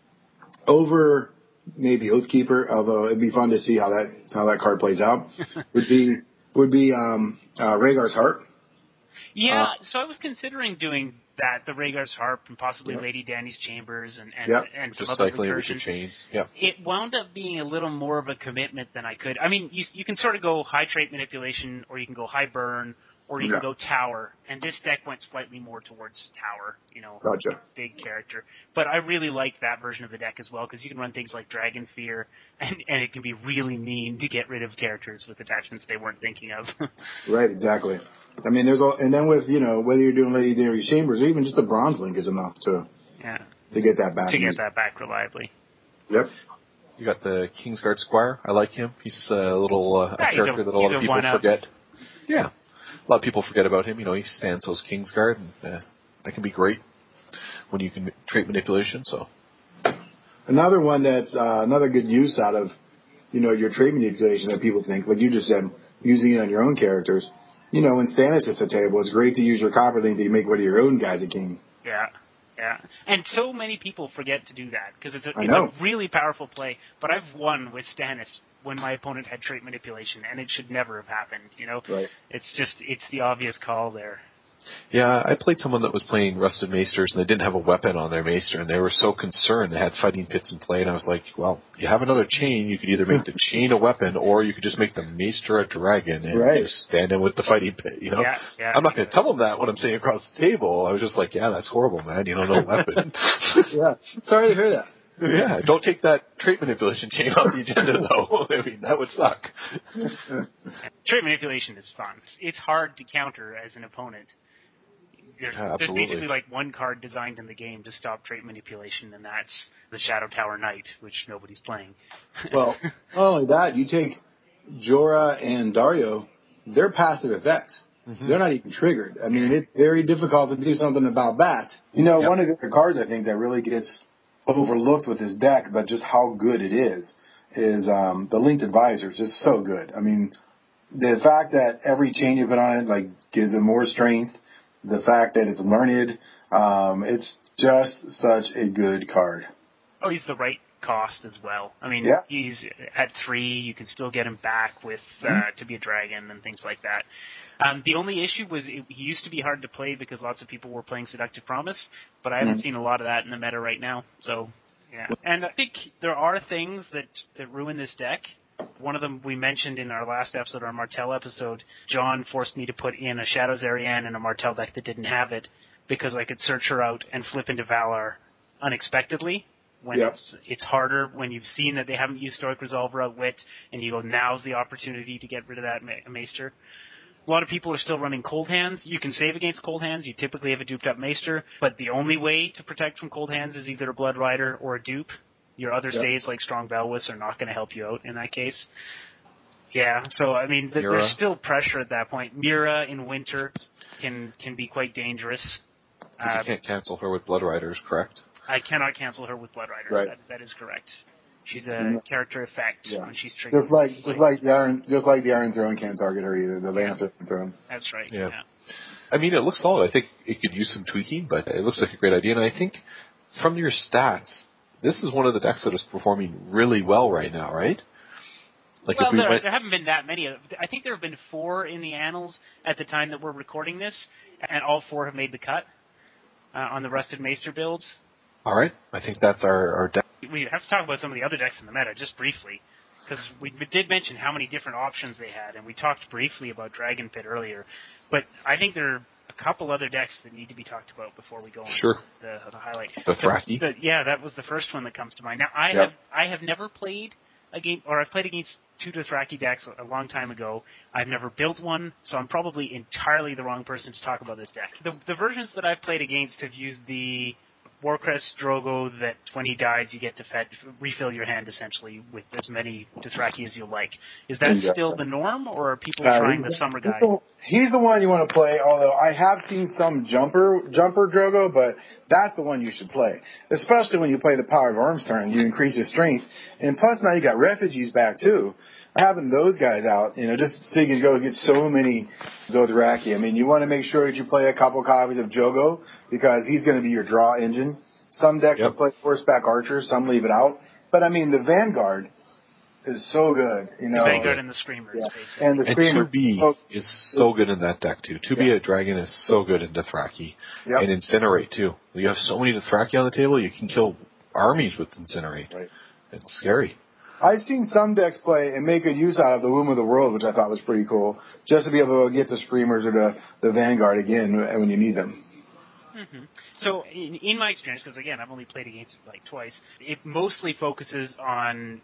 over maybe Oathkeeper, although it'd be fun to see how that card plays out, would be Rhaegar's Harp. Yeah, so I was considering doing that, the Rhaegar's Harp, and possibly Lady Dany's Chambers, and some just other cycling with recursions. your chains. Yeah. It wound up being a little more of a commitment than I could. I mean, you can sort of go high trait manipulation, or you can go high burn, or you can go tower. And this deck went slightly more towards tower, Gotcha. Big character. But I really like that version of the deck as well, because you can run things like Dragon Fear, and it can be really mean to get rid of characters with attachments they weren't thinking of. Right, exactly. I mean, and then with, whether you're doing Lady Dany's Chambers, or even just a Bronze Link is enough to get that back. To get that back reliably. Yep. You got the Kingsguard Squire. I like him. He's a little a character that a lot of people forget. Yeah. A lot of people forget about him. He stands those Kingsguard, and that can be great when you can trait manipulation. So another one that's another good use out of your trait manipulation that people think, like you just said, using it on your own characters. When Stannis sits at the table, it's great to use your Copper Link to make one of your own guys a king. Yeah. And so many people forget to do that, because it's a really powerful play. But I've won with Stannis when my opponent had trait manipulation, and it should never have happened, Right. It's the obvious call there. Yeah, I played someone that was playing Rusted Maesters, and they didn't have a weapon on their Maester, and they were so concerned. They had fighting pits in play, and I was like, well, you have another chain. You could either make the chain a weapon, or you could just make the Maester a dragon and just stand in with the fighting pit, Yeah, I'm not going to tell them that when I'm sitting across the table. I was just like, yeah, that's horrible, man. No weapon. Yeah. Sorry to hear that. Yeah, don't take that trait manipulation chain off the agenda, though. I mean, that would suck. Trait manipulation is fun. It's hard to counter as an opponent. There's basically like one card designed in the game to stop trait manipulation, and that's the Shadow Tower Knight, which nobody's playing. Well, not only that, you take Jorah and Daario, they're passive effects. Mm-hmm. They're not even triggered. I mean, it's very difficult to do something about that. You know, one of the cards I think that really gets overlooked with this deck, but just how good it is the Linked Advisor is just so good. I mean, the fact that every chain you put on it, like, gives it more strength, the fact that it's learned, it's just such a good card. Oh, he's the right cost as well. I mean, he's at 3, you can still get him back with to be a dragon and things like that. The only issue was he used to be hard to play because lots of people were playing Seductive Promise, but I haven't seen a lot of that in the meta right now. So, yeah. And I think there are things that ruin this deck. One of them we mentioned in our last episode, our Martell episode. John forced me to put in a Shadows Ariane and a Martell deck that didn't have it because I could search her out and flip into Valar unexpectedly. When it's harder, when you've seen that they haven't used Stoic Resolve or Outwit, and you go, now's the opportunity to get rid of that Maester. A lot of people are still running Cold Hands. You can save against Cold Hands. You typically have a duped-up Maester, but the only way to protect from Cold Hands is either a Blood Rider or a dupe. Your other saves, like Strong Belwys, are not going to help you out in that case. Yeah, so, I mean, there's still pressure at that point. Mira in Winter can be quite dangerous. Because you can't cancel her with Blood Riders, correct? I cannot cancel her with Blood Riders. Right. That is correct. She's a character effect when she's triggered. Just like the Iron Throne can't target her either. The Lancer Throne. That's right. Yeah. I mean, it looks solid. I think it could use some tweaking, but it looks like a great idea. And I think from your stats, this is one of the decks that is performing really well right now, right? Like there haven't been that many. I think there have been 4 in the annals at the time that we're recording this, and all 4 have made the cut on the Rusted Maester builds. All right. I think that's our deck. We have to talk about some of the other decks in the meta, just briefly, because we did mention how many different options they had, and we talked briefly about Dragon Pit earlier. But I think there are a couple other decks that need to be talked about before we go on the highlight. The Thraki? That was the first one that comes to mind. Now, I have never played I've played against 2 Dothraki decks a long time ago. I've never built one, so I'm probably entirely the wrong person to talk about this deck. The versions that I've played against have used the Warcrest Drogo that when he dies you get to refill your hand essentially with as many Dothraki as you like. Is that still the norm, or are people trying the Summer Guide? He's the one you want to play, although I have seen some jumper Drogo, but that's the one you should play. Especially when you play the Power of Arms turn, you increase his strength. And plus now you got refugees back too. Having those guys out, just so you can go get so many Dothraki. I mean, you want to make sure that you play a couple copies of Jogo because he's going to be your draw engine. Some decks will play horseback archers, some leave it out. But I mean, the Vanguard is so good. The Vanguard and the Screamers, basically. And the Screamer 2B is so good in that deck too. 2B a Dragon is so good in Dothraki. And Incinerate too. You have so many Dothraki on the table, you can kill armies with Incinerate. Right. It's scary. I've seen some decks play and make good use out of the Womb of the World, which I thought was pretty cool, just to be able to get the Screamers or the Vanguard again when you need them. Mm-hmm. So, in my experience, because again, I've only played against it like twice, it mostly focuses on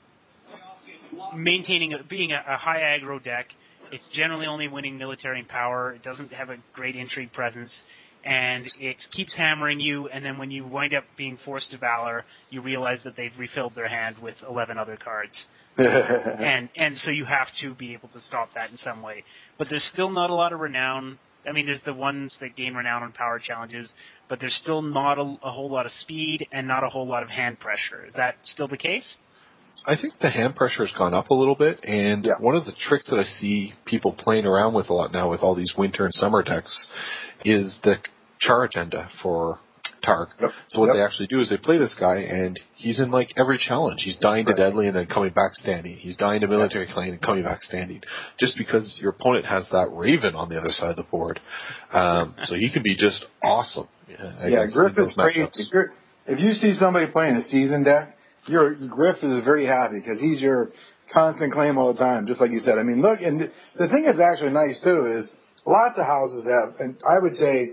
being a high aggro deck. It's generally only winning military and power. It doesn't have a great intrigue presence. And it keeps hammering you, and then when you wind up being forced to Valor, you realize that they've refilled their hand with 11 other cards. and so you have to be able to stop that in some way. But there's still not a lot of renown. I mean, there's the ones that gain renown on power challenges, but there's still not a whole lot of speed and not a whole lot of hand pressure. Is that still the case? I think the hand pressure has gone up a little bit, and one of the tricks that I see people playing around with a lot now with all these winter and summer decks is the char agenda for Targ. So what they actually do is they play this guy, and he's in like every challenge. He's dying to deadly and then coming back standing. He's dying to military claim and coming back standing. Just because your opponent has that Raven on the other side of the board. So he can be just awesome. Griff is crazy. If you see somebody playing a season deck, Griff is very happy because he's your constant claim all the time, just like you said. I mean, look, and the thing that's actually nice, too, is lots of houses have, and I would say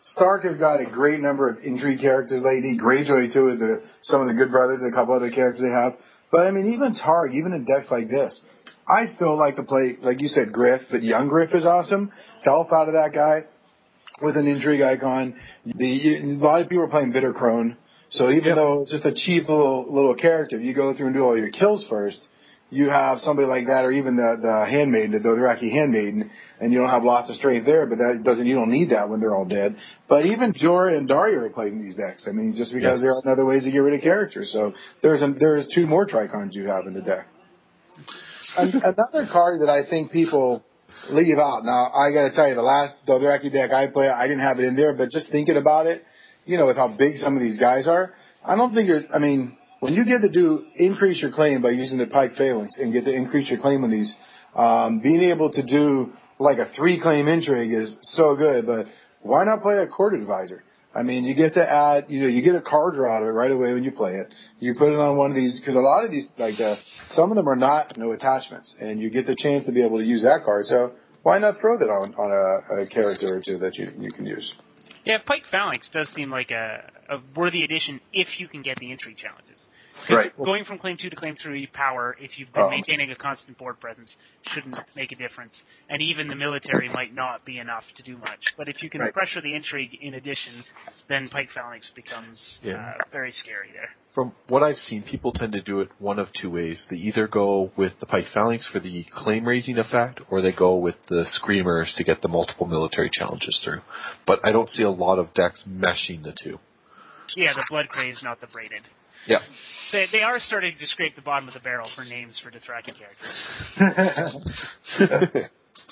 Stark has got a great number of intrigue characters lately. Greyjoy, too, is some of the good brothers, and a couple other characters they have. But, I mean, even Targ, even in decks like this, I still like to play, like you said, Griff, but young Griff is awesome. Health out of that guy with an intrigue icon. A lot of people are playing Bitter Crone. So even though it's just a cheap little character, if you go through and do all your kills first, you have somebody like that, or even the handmaiden, the Dothraki handmaiden, and you don't have lots of strength there, but you don't need that when they're all dead. But even Jorah and Daria are playing these decks. I mean, just because there are other ways to get rid of characters. So there's 2 more Tricons you have in the deck. Another card that I think people leave out. Now, I got to tell you, the last Dothraki deck I played, I didn't have it in there, but just thinking about it, with how big some of these guys are, I don't think when you get to do increase your claim by using the Pike Phalanx and get to increase your claim on these, being able to do like a 3-claim intrigue is so good, but why not play a Court Advisor? I mean, you get to add, you get a card draw out of it right away when you play it. You put it on one of these, because a lot of these, some of them are not no attachments, and you get the chance to be able to use that card. So why not throw that on a character or 2 that you can use? Yeah, Pike Phalanx does seem like a worthy addition if you can get the intrigue challenges. Right. Going from Claim 2 to Claim 3 power, if you've been maintaining a constant board presence, shouldn't make a difference. And even the military might not be enough to do much. But if you can pressure the intrigue in addition, then Pike Phalanx becomes very scary there. From what I've seen, people tend to do it one of 2 ways. They either go with the Pike Phalanx for the claim-raising effect, or they go with the Screamers to get the multiple military challenges through. But I don't see a lot of decks meshing the 2. Yeah, the Blood Craze, not the Braided. Yeah. They are starting to scrape the bottom of the barrel for names for Dothraki characters.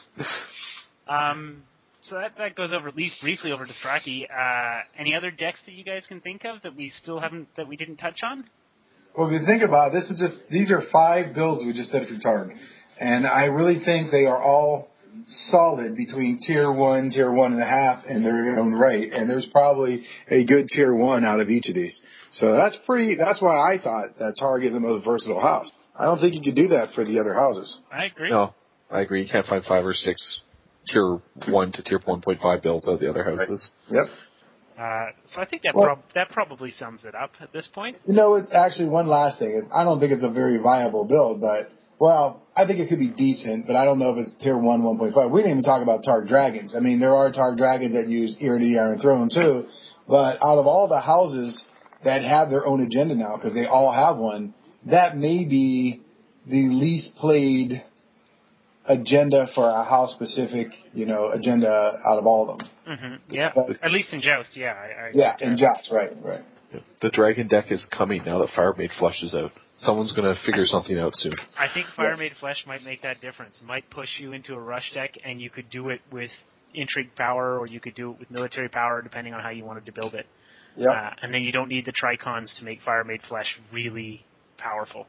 So that goes over, at least briefly, over Dothraki. Any other decks that you guys can think of that we didn't touch on? Well, if you think about it, these are 5 builds we just said for Targ. And I really think they are all solid between tier 1, tier 1.5 in their own right. And there's probably a good tier 1 out of each of these. So that's why I thought that Targ is the most versatile house. I don't think you could do that for the other houses. I agree. No, I agree. You can't find 5 or 6 tier 1 to tier 1.5 builds out of the other houses. Right. Yep. So I think that probably sums it up at this point. It's actually one last thing. I don't think it's a very viable build, but, I think it could be decent, but I don't know if it's tier 1, 1.5. We didn't even talk about Targ Dragons. I mean, there are Targ Dragons that use Ear to the Iron Throne, too, but out of all the houses that have their own agenda now, because they all have one, that may be the least played agenda for a house-specific, agenda out of all of them. Mm-hmm. Yeah, at least in Joust, yeah. In Joust, right. Yeah. The Dragon deck is coming now that Firemaid Flush is out. Someone's going to figure something out soon. I think Firemaid Flesh might make that difference. It might push you into a rush deck, and you could do it with intrigue power, or you could do it with military power, depending on how you wanted to build it. Yeah. And then you don't need the Tricons to make Firemaid Flesh really powerful.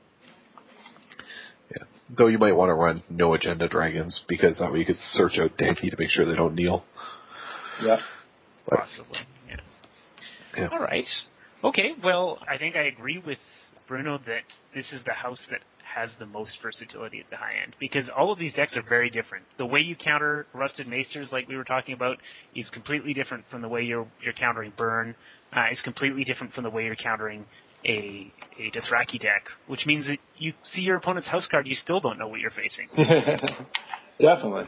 Yeah. Though you might want to run no agenda dragons, because that way you could search out Danke to make sure they don't kneel. Yeah. Possibly, yeah. All right. Okay, well, I think I agree with Bruno that this is the house that has the most versatility at the high end, because all of these decks are very different. The way you counter Rusted Maesters, like we were talking about, is completely different from the way you're countering Burn. It's completely different from the way you're countering a Dothraki deck, which means that you see your opponent's house card, you still don't know what you're facing. Definitely.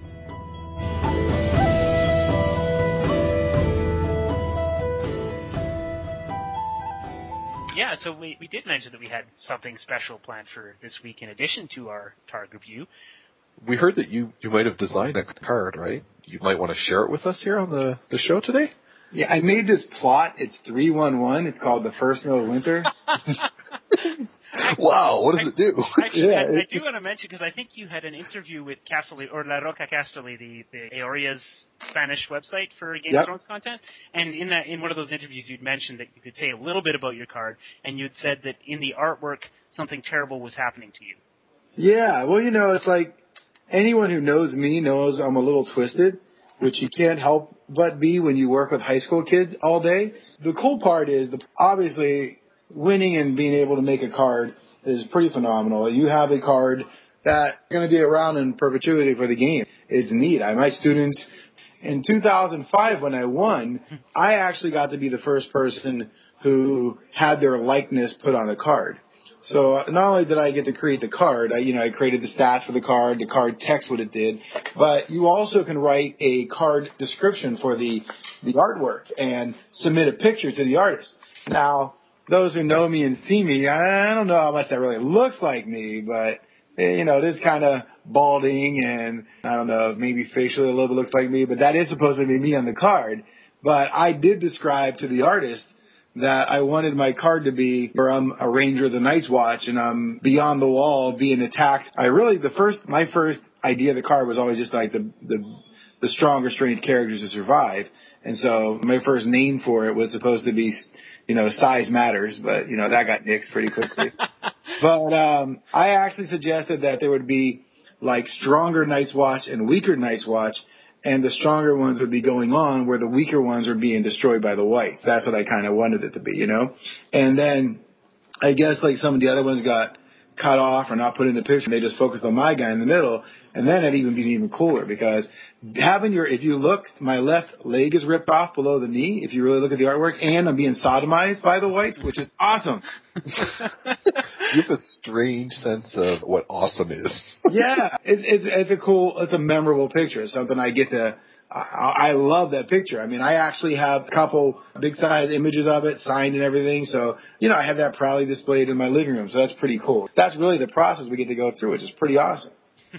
Yeah, so we did mention that we had something special planned for this week in addition to our Targ review. We heard that you might have designed a card, right? You might want to share it with us here on the show today? Yeah, I made this plot. It's 3-1-1. It's called The First Snow of Winter. Wow, what does it do? Actually, I do want to mention, because I think you had an interview with Casterly, or La Roca Casterly, the Eoria's Spanish website for Game of Thrones content, and in one of those interviews you'd mentioned that you could say a little bit about your card, and you'd said that in the artwork something terrible was happening to you. Yeah, well, it's like anyone who knows me knows I'm a little twisted, which you can't help but be when you work with high school kids all day. The cool part is, obviously, winning and being able to make a card is pretty phenomenal. You have a card that's going to be around in perpetuity for the game. It's neat. My students, in 2005 when I won, I actually got to be the first person who had their likeness put on the card. So not only did I get to create the card, I created the stats for the card text what it did, but you also can write a card description for the artwork and submit a picture to the artist. Now, those who know me and see me, I don't know how much that really looks like me, but it is kind of balding and I don't know, maybe facially a little bit looks like me, but that is supposed to be me on the card. But I did describe to the artist that I wanted my card to be where I'm a ranger of the Night's Watch and I'm beyond the wall being attacked. My first idea of the card was always just like the stronger strength characters to survive. And so my first name for it was supposed to be, size matters, but that got nixed pretty quickly. But I actually suggested that there would be like stronger Night's Watch and weaker Night's Watch, and the stronger ones would be going on where the weaker ones are being destroyed by the whites. That's what I kind of wanted it to be, And then I guess like some of the other ones got cut off or not put in the picture. They just focused on my guy in the middle. And then it'd even be even cooler because if you look, my left leg is ripped off below the knee. If you really look at the artwork, and I'm being sodomized by the whites, which is awesome. You have a strange sense of what awesome is. Yeah, it's a memorable picture. It's something I love that picture. I mean, I actually have a couple big size images of it signed and everything. So, I have that proudly displayed in my living room. So that's pretty cool. That's really the process we get to go through, which is pretty awesome.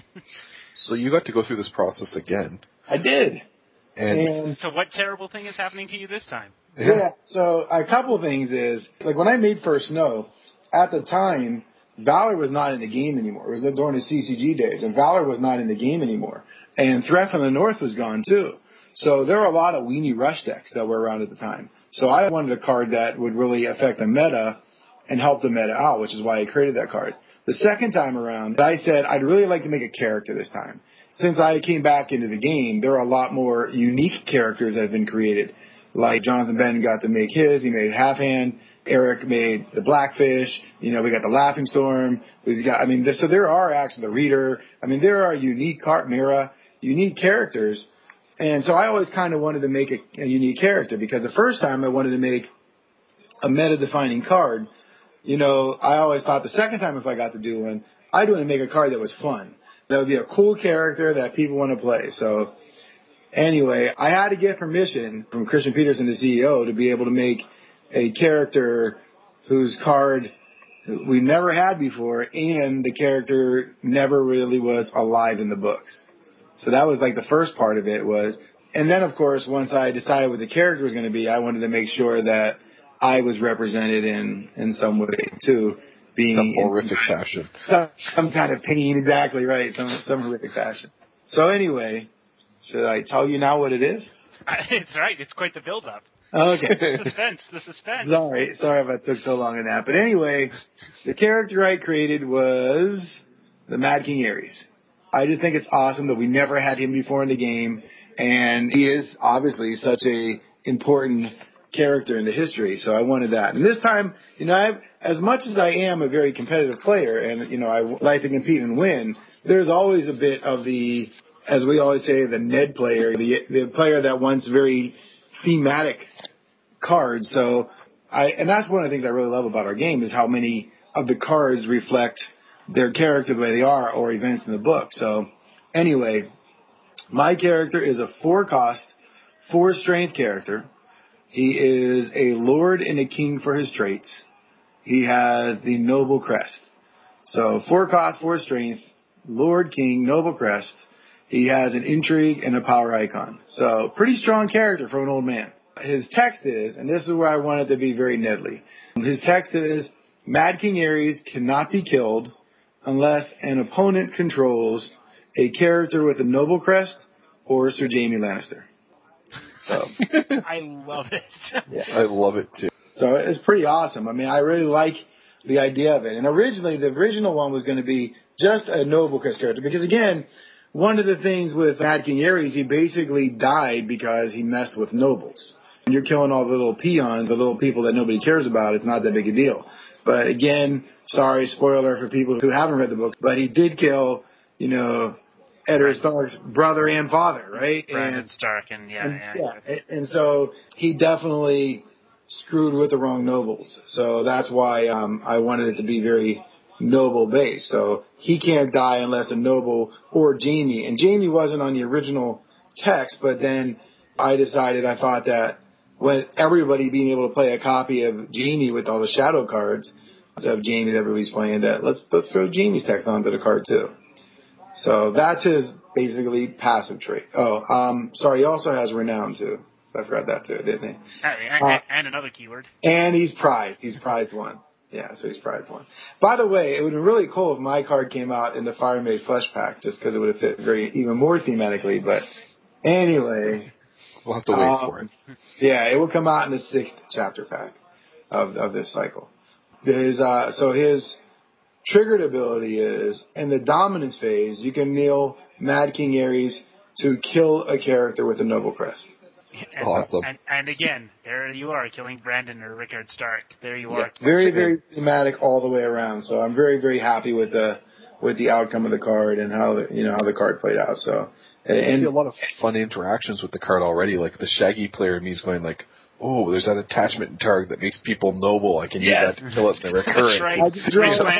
So you got to go through this process again. I did. And so what terrible thing is happening to you this time? Yeah. So a couple of things is, like when I made First Snow, at the time, Valor was not in the game anymore. It was during the CCG days, and Valor was not in the game anymore. And Threat from the North was gone too. So there were a lot of Weenie Rush decks that were around at the time. So I wanted a card that would really affect the meta and help the meta out, which is why I created that card. The second time around, I said I'd really like to make a character this time. Since I came back into the game, there are a lot more unique characters that have been created. Like Jonathan Benton got to make his. He made Half Hand. Eric made the Blackfish. We got the Laughing Storm. So there are actually the Reader. There are unique Mira, unique characters. And so I always kind of wanted to make a unique character because the first time I wanted to make a meta-defining card. I always thought the second time if I got to do one, I'd want to make a card that was fun. That would be a cool character that people want to play. So anyway, I had to get permission from Christian Peterson, the CEO, to be able to make a character whose card we never had before and the character never really was alive in the books. So that was like the first part of it was. And then, of course, once I decided what the character was going to be, I wanted to make sure that I was represented in some way, too. Being some horrific fashion. Some kind of pain, exactly right. Some horrific fashion. So anyway, should I tell you now what it is? It's right. It's quite the build-up. Okay. The suspense. Sorry if I took so long in that. But anyway, the character I created was the Mad King Ares. I just think it's awesome that we never had him before in the game, and he is obviously such a important character in the history, so I wanted that. And this time, as much as I am a very competitive player and, I like to compete and win, there's always a bit of the, as we always say, the Ned player, the player that wants very thematic cards. And that's one of the things I really love about our game is how many of the cards reflect their character the way they are or events in the book. So anyway, my character is a 4-cost, 4-strength character. He is a lord and a king for his traits. He has the noble crest. So 4-cost, 4-strength, lord, king, noble crest. He has an intrigue and a power icon. So pretty strong character for an old man. His text is, and this is where I want it to be very Nedly. His text is, Mad King Ares cannot be killed unless an opponent controls a character with a noble crest or Sir Jaime Lannister. So, I love it. Yeah. I love it too. So it's pretty awesome. I really like the idea of it. And originally, the original one was going to be just a noble crest character because, again, one of the things with Mad King Ares, he basically died because he messed with nobles. When you're killing all the little peons, the little people that nobody cares about, it's not that big a deal. But again, sorry, spoiler for people who haven't read the book, but he did kill, Eddard Stark's brother and father, right? Brandon Stark, and so he definitely screwed with the wrong nobles. So that's why I wanted it to be very noble based. So he can't die unless a noble or Jaime. And Jaime wasn't on the original text, but then I thought that with everybody being able to play a copy of Jaime with all the shadow cards of Jaime that everybody's playing, that let's throw Jaime's text onto the card too. So that's his basically passive trait. Sorry, he also has renown too. So I forgot that too, didn't he? And another keyword. And he's prized. He's prized one. Yeah, so he's prized one. By the way, it would be really cool if my card came out in the Fire Made Flesh pack, just because it would have fit even more thematically. But anyway, we'll have to wait for it. Yeah, it will come out in the 6th chapter pack of this cycle. So his triggered ability is, in the dominance phase, you can kneel Mad King Ares to kill a character with a noble crest. Awesome. And again, there you are, killing Brandon or Rickard Stark. There you are. Very, very thematic all the way around. So I'm very, very happy with the outcome of the card and how the card played out. So I see a lot of fun interactions with the card already. Like the Shaggy player in me is going like, oh, there's that attachment in Targ that makes people noble. I can use that to kill it in the recurrent. That's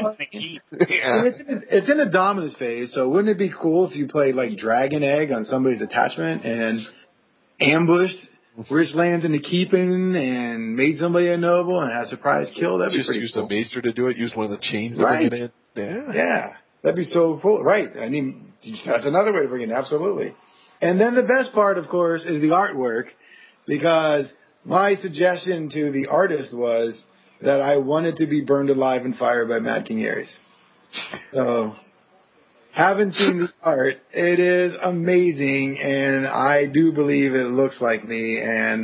right. It's in a dominance phase, so wouldn't it be cool if you played like Dragon Egg on somebody's attachment and ambushed rich lands into keeping and made somebody a noble and had a surprise kill? That'd be pretty cool. Just used a maester to do it, used one of the chains to bring it in. Yeah. That'd be so cool. Right. I mean, that's another way to bring it in. Absolutely. And then the best part, of course, is the artwork, because my suggestion to the artist was that I wanted to be burned alive in fire by Mad King Ares. So, haven't seen the art. It is amazing, and I do believe it looks like me, and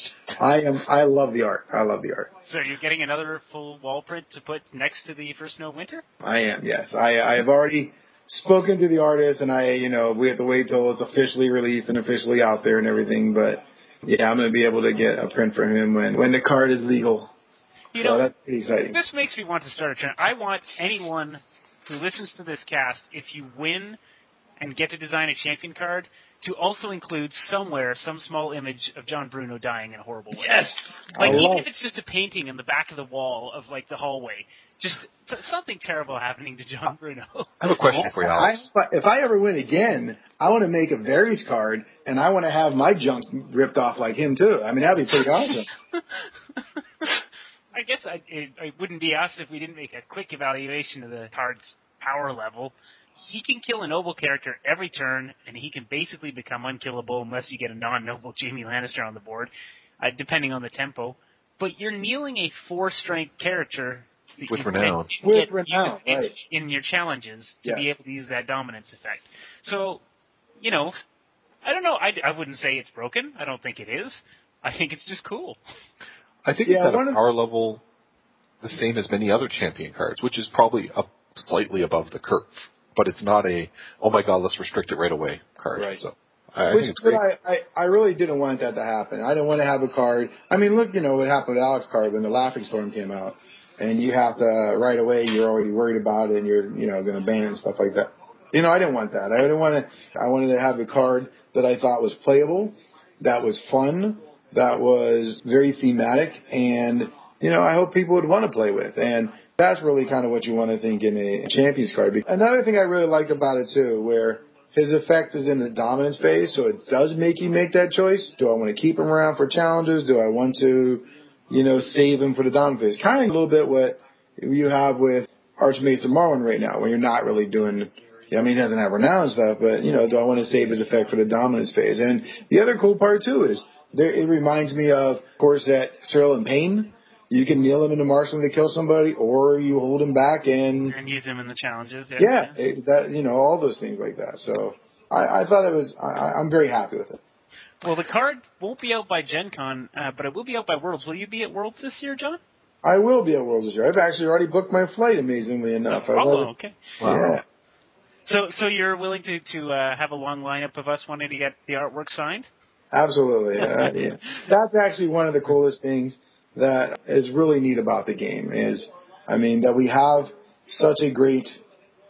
I love the art. I love the art. So you're getting another full wall print to put next to the First Snow of Winter? I am, yes. I have already spoken to the artist, and we have to wait till it's officially released and officially out there and everything, but yeah, I'm going to be able to get a print for him when the card is legal. So that's pretty exciting. This makes me want to start a trend. I want anyone who listens to this cast, if you win and get to design a champion card, to also include somewhere some small image of John Bruno dying in a horrible way. Yes! Like, even if it's just a painting in the back of the wall of, like, the hallway. Just something terrible happening to John Bruno. I have a question for you, Alex. If I ever win again, I want to make a Varys card, and I want to have my junk ripped off like him, too. I mean, that'd be pretty awesome. I guess it wouldn't be us if we didn't make a quick evaluation of the card's power level. He can kill a noble character every turn, and he can basically become unkillable unless you get a non-noble Jaime Lannister on the board, depending on the tempo. But you're kneeling a 4-strength character with renown. With renown, right. In your challenges to be able to use that dominance effect. So, I don't know. I wouldn't say it's broken. I don't think it is. I think it's just cool. I think it's at a power level the same as many other champion cards, which is probably up slightly above the curve. But it's not a, oh my god, let's restrict it right away card. Right. So I think it's great. I really didn't want that to happen. I didn't want to have a card. I mean, look, what happened with Alex's card when the Laughing Storm came out. And you have to, right away, you're already worried about it and you're, going to ban and stuff like that. I didn't want that. I wanted to have a card that I thought was playable, that was fun, that was very thematic, and, I hope people would want to play with. And that's really kind of what you want to think in a Champions card. Another thing I really liked about it, too, where his effect is in the dominance phase, so it does make you make that choice. Do I want to keep him around for challenges? Do I want to, save him for the dominant phase? Kind of a little bit what you have with Archmaester Marwyn right now, when you're not really doing, he doesn't have renown and stuff, but, do I want to save his effect for the dominance phase? And the other cool part, too, is it reminds me of course, that Cyril and Payne. You can kneel him into marksman to kill somebody, or you hold him back and use him in the challenges. All those things like that. So I thought it was. I'm very happy with it. Well, the card won't be out by Gen Con, but it will be out by Worlds. Will you be at Worlds this year, John? I will be at Worlds this year. I've actually already booked my flight, amazingly enough. Okay. Wow. Yeah. So you're willing to have a long lineup of us wanting to get the artwork signed? Absolutely. Yeah. That's actually one of the coolest things that is really neat about the game is, that we have such a great,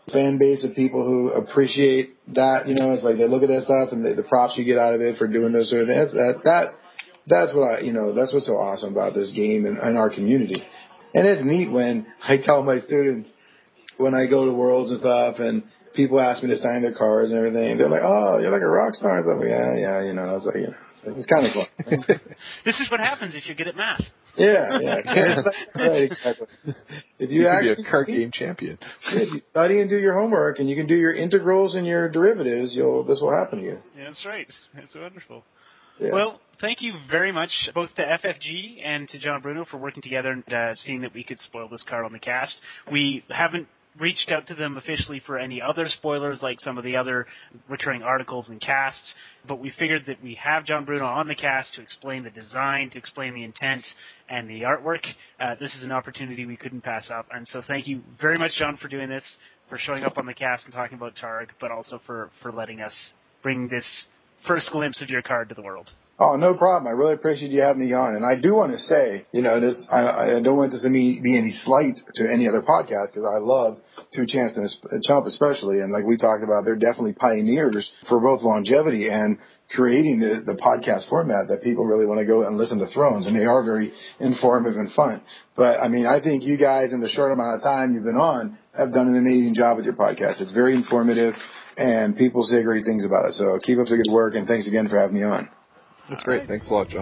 fan base of people who appreciate that. You know, it's like they look at that stuff and the props you get out of it for doing those sort of things. That's what that's what's so awesome about this game and our community. And it's neat when I tell my students when I go to Worlds and stuff and people ask me to sign their cards and everything. They're like, "Oh, you're like a rock star." I'm like, yeah. You know, I was like, it's kind of fun. This is what happens if you're good at math. Yeah. Right, exactly. If you could be a card game champion. If you study and do your homework, and you can do your integrals and your derivatives, this will happen to you. Yeah, that's right. That's wonderful. Yeah. Well, thank you very much, both to FFG and to John Bruno, for working together and seeing that we could spoil this card on the cast. We haven't reached out to them officially for any other spoilers like some of the other recurring articles and casts, but we figured that we have John Bruno on the cast to explain the design, to explain the intent and the artwork. This is an opportunity we couldn't pass up, and so thank you very much, John, for doing this, for showing up on the cast and talking about Targ, but also for letting us bring this first glimpse of your card to the world. Oh, no problem. I really appreciate you having me on. And I do want to say, I don't want this to be any slight to any other podcast because I love Two Champs and Chump especially. And like we talked about, they're definitely pioneers for both longevity and creating the podcast format that people really want to go and listen to Thrones. And they are very informative and fun. But, I mean, I think you guys in the short amount of time you've been on have done an amazing job with your podcast. It's very informative and people say great things about it. So keep up the good work and thanks again for having me on. That's great. Right. Thanks a lot, John.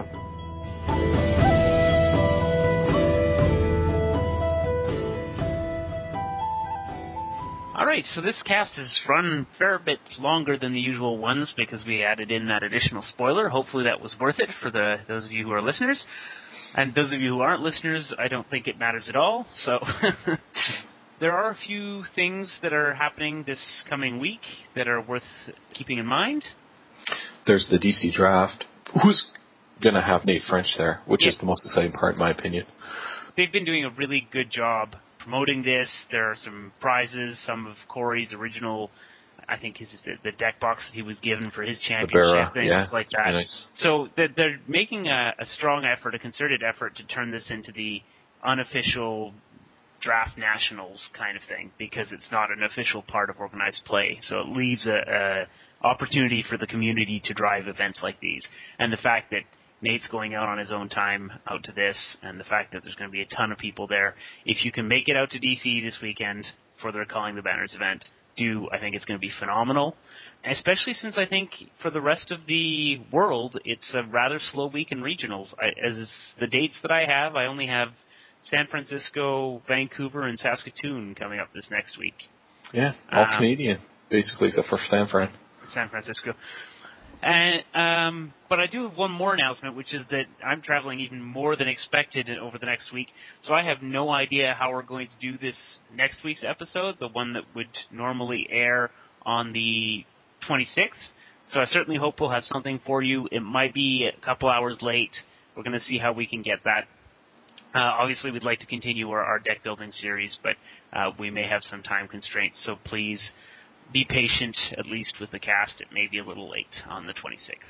All right, so this cast has run a fair bit longer than the usual ones because we added in that additional spoiler. Hopefully that was worth it for those of you who are listeners. And those of you who aren't listeners, I don't think it matters at all. So there are a few things that are happening this coming week that are worth keeping in mind. There's the DC draft. Who's going to have Nate French there, which is the most exciting part, in my opinion. They've been doing a really good job promoting this. There are some prizes, some of Corey's original, I think the deck box that he was given for his championship, things like that. Nice. So they're making a strong effort, a concerted effort to turn this into the unofficial draft nationals kind of thing, because it's not an official part of organized play. So it leaves a opportunity for the community to drive events like these. And the fact that Nate's going out on his own time out to this, and the fact that there's going to be a ton of people there, if you can make it out to DC this weekend for the Recalling the Banners event, I think it's going to be phenomenal. Especially since I think for the rest of the world, it's a rather slow week in regionals. As the dates that I have, I only have San Francisco, Vancouver, and Saskatoon coming up this next week. Yeah, all Canadian, basically, except for San Francisco. And but I do have one more announcement, which is that I'm traveling even more than expected over the next week. So I have no idea how we're going to do this next week's episode, the one that would normally air on the 26th. So I certainly hope we'll have something for you. It might be a couple hours late. We're going to see how we can get that. Obviously, we'd like to continue our deck building series, but we may have some time constraints. So please be patient, at least with the cast. It may be a little late on the 26th.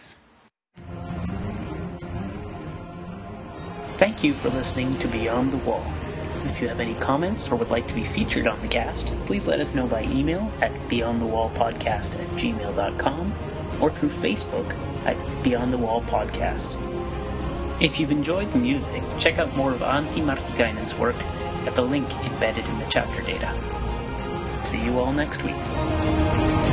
Thank you for listening to Beyond the Wall. If you have any comments or would like to be featured on the cast, please let us know by email at beyondthewallpodcast@gmail.com or through Facebook at Beyond the Wall Podcast. If you've enjoyed the music, check out more of Antti Martikainen's work at the link embedded in the chapter data. See you all next week.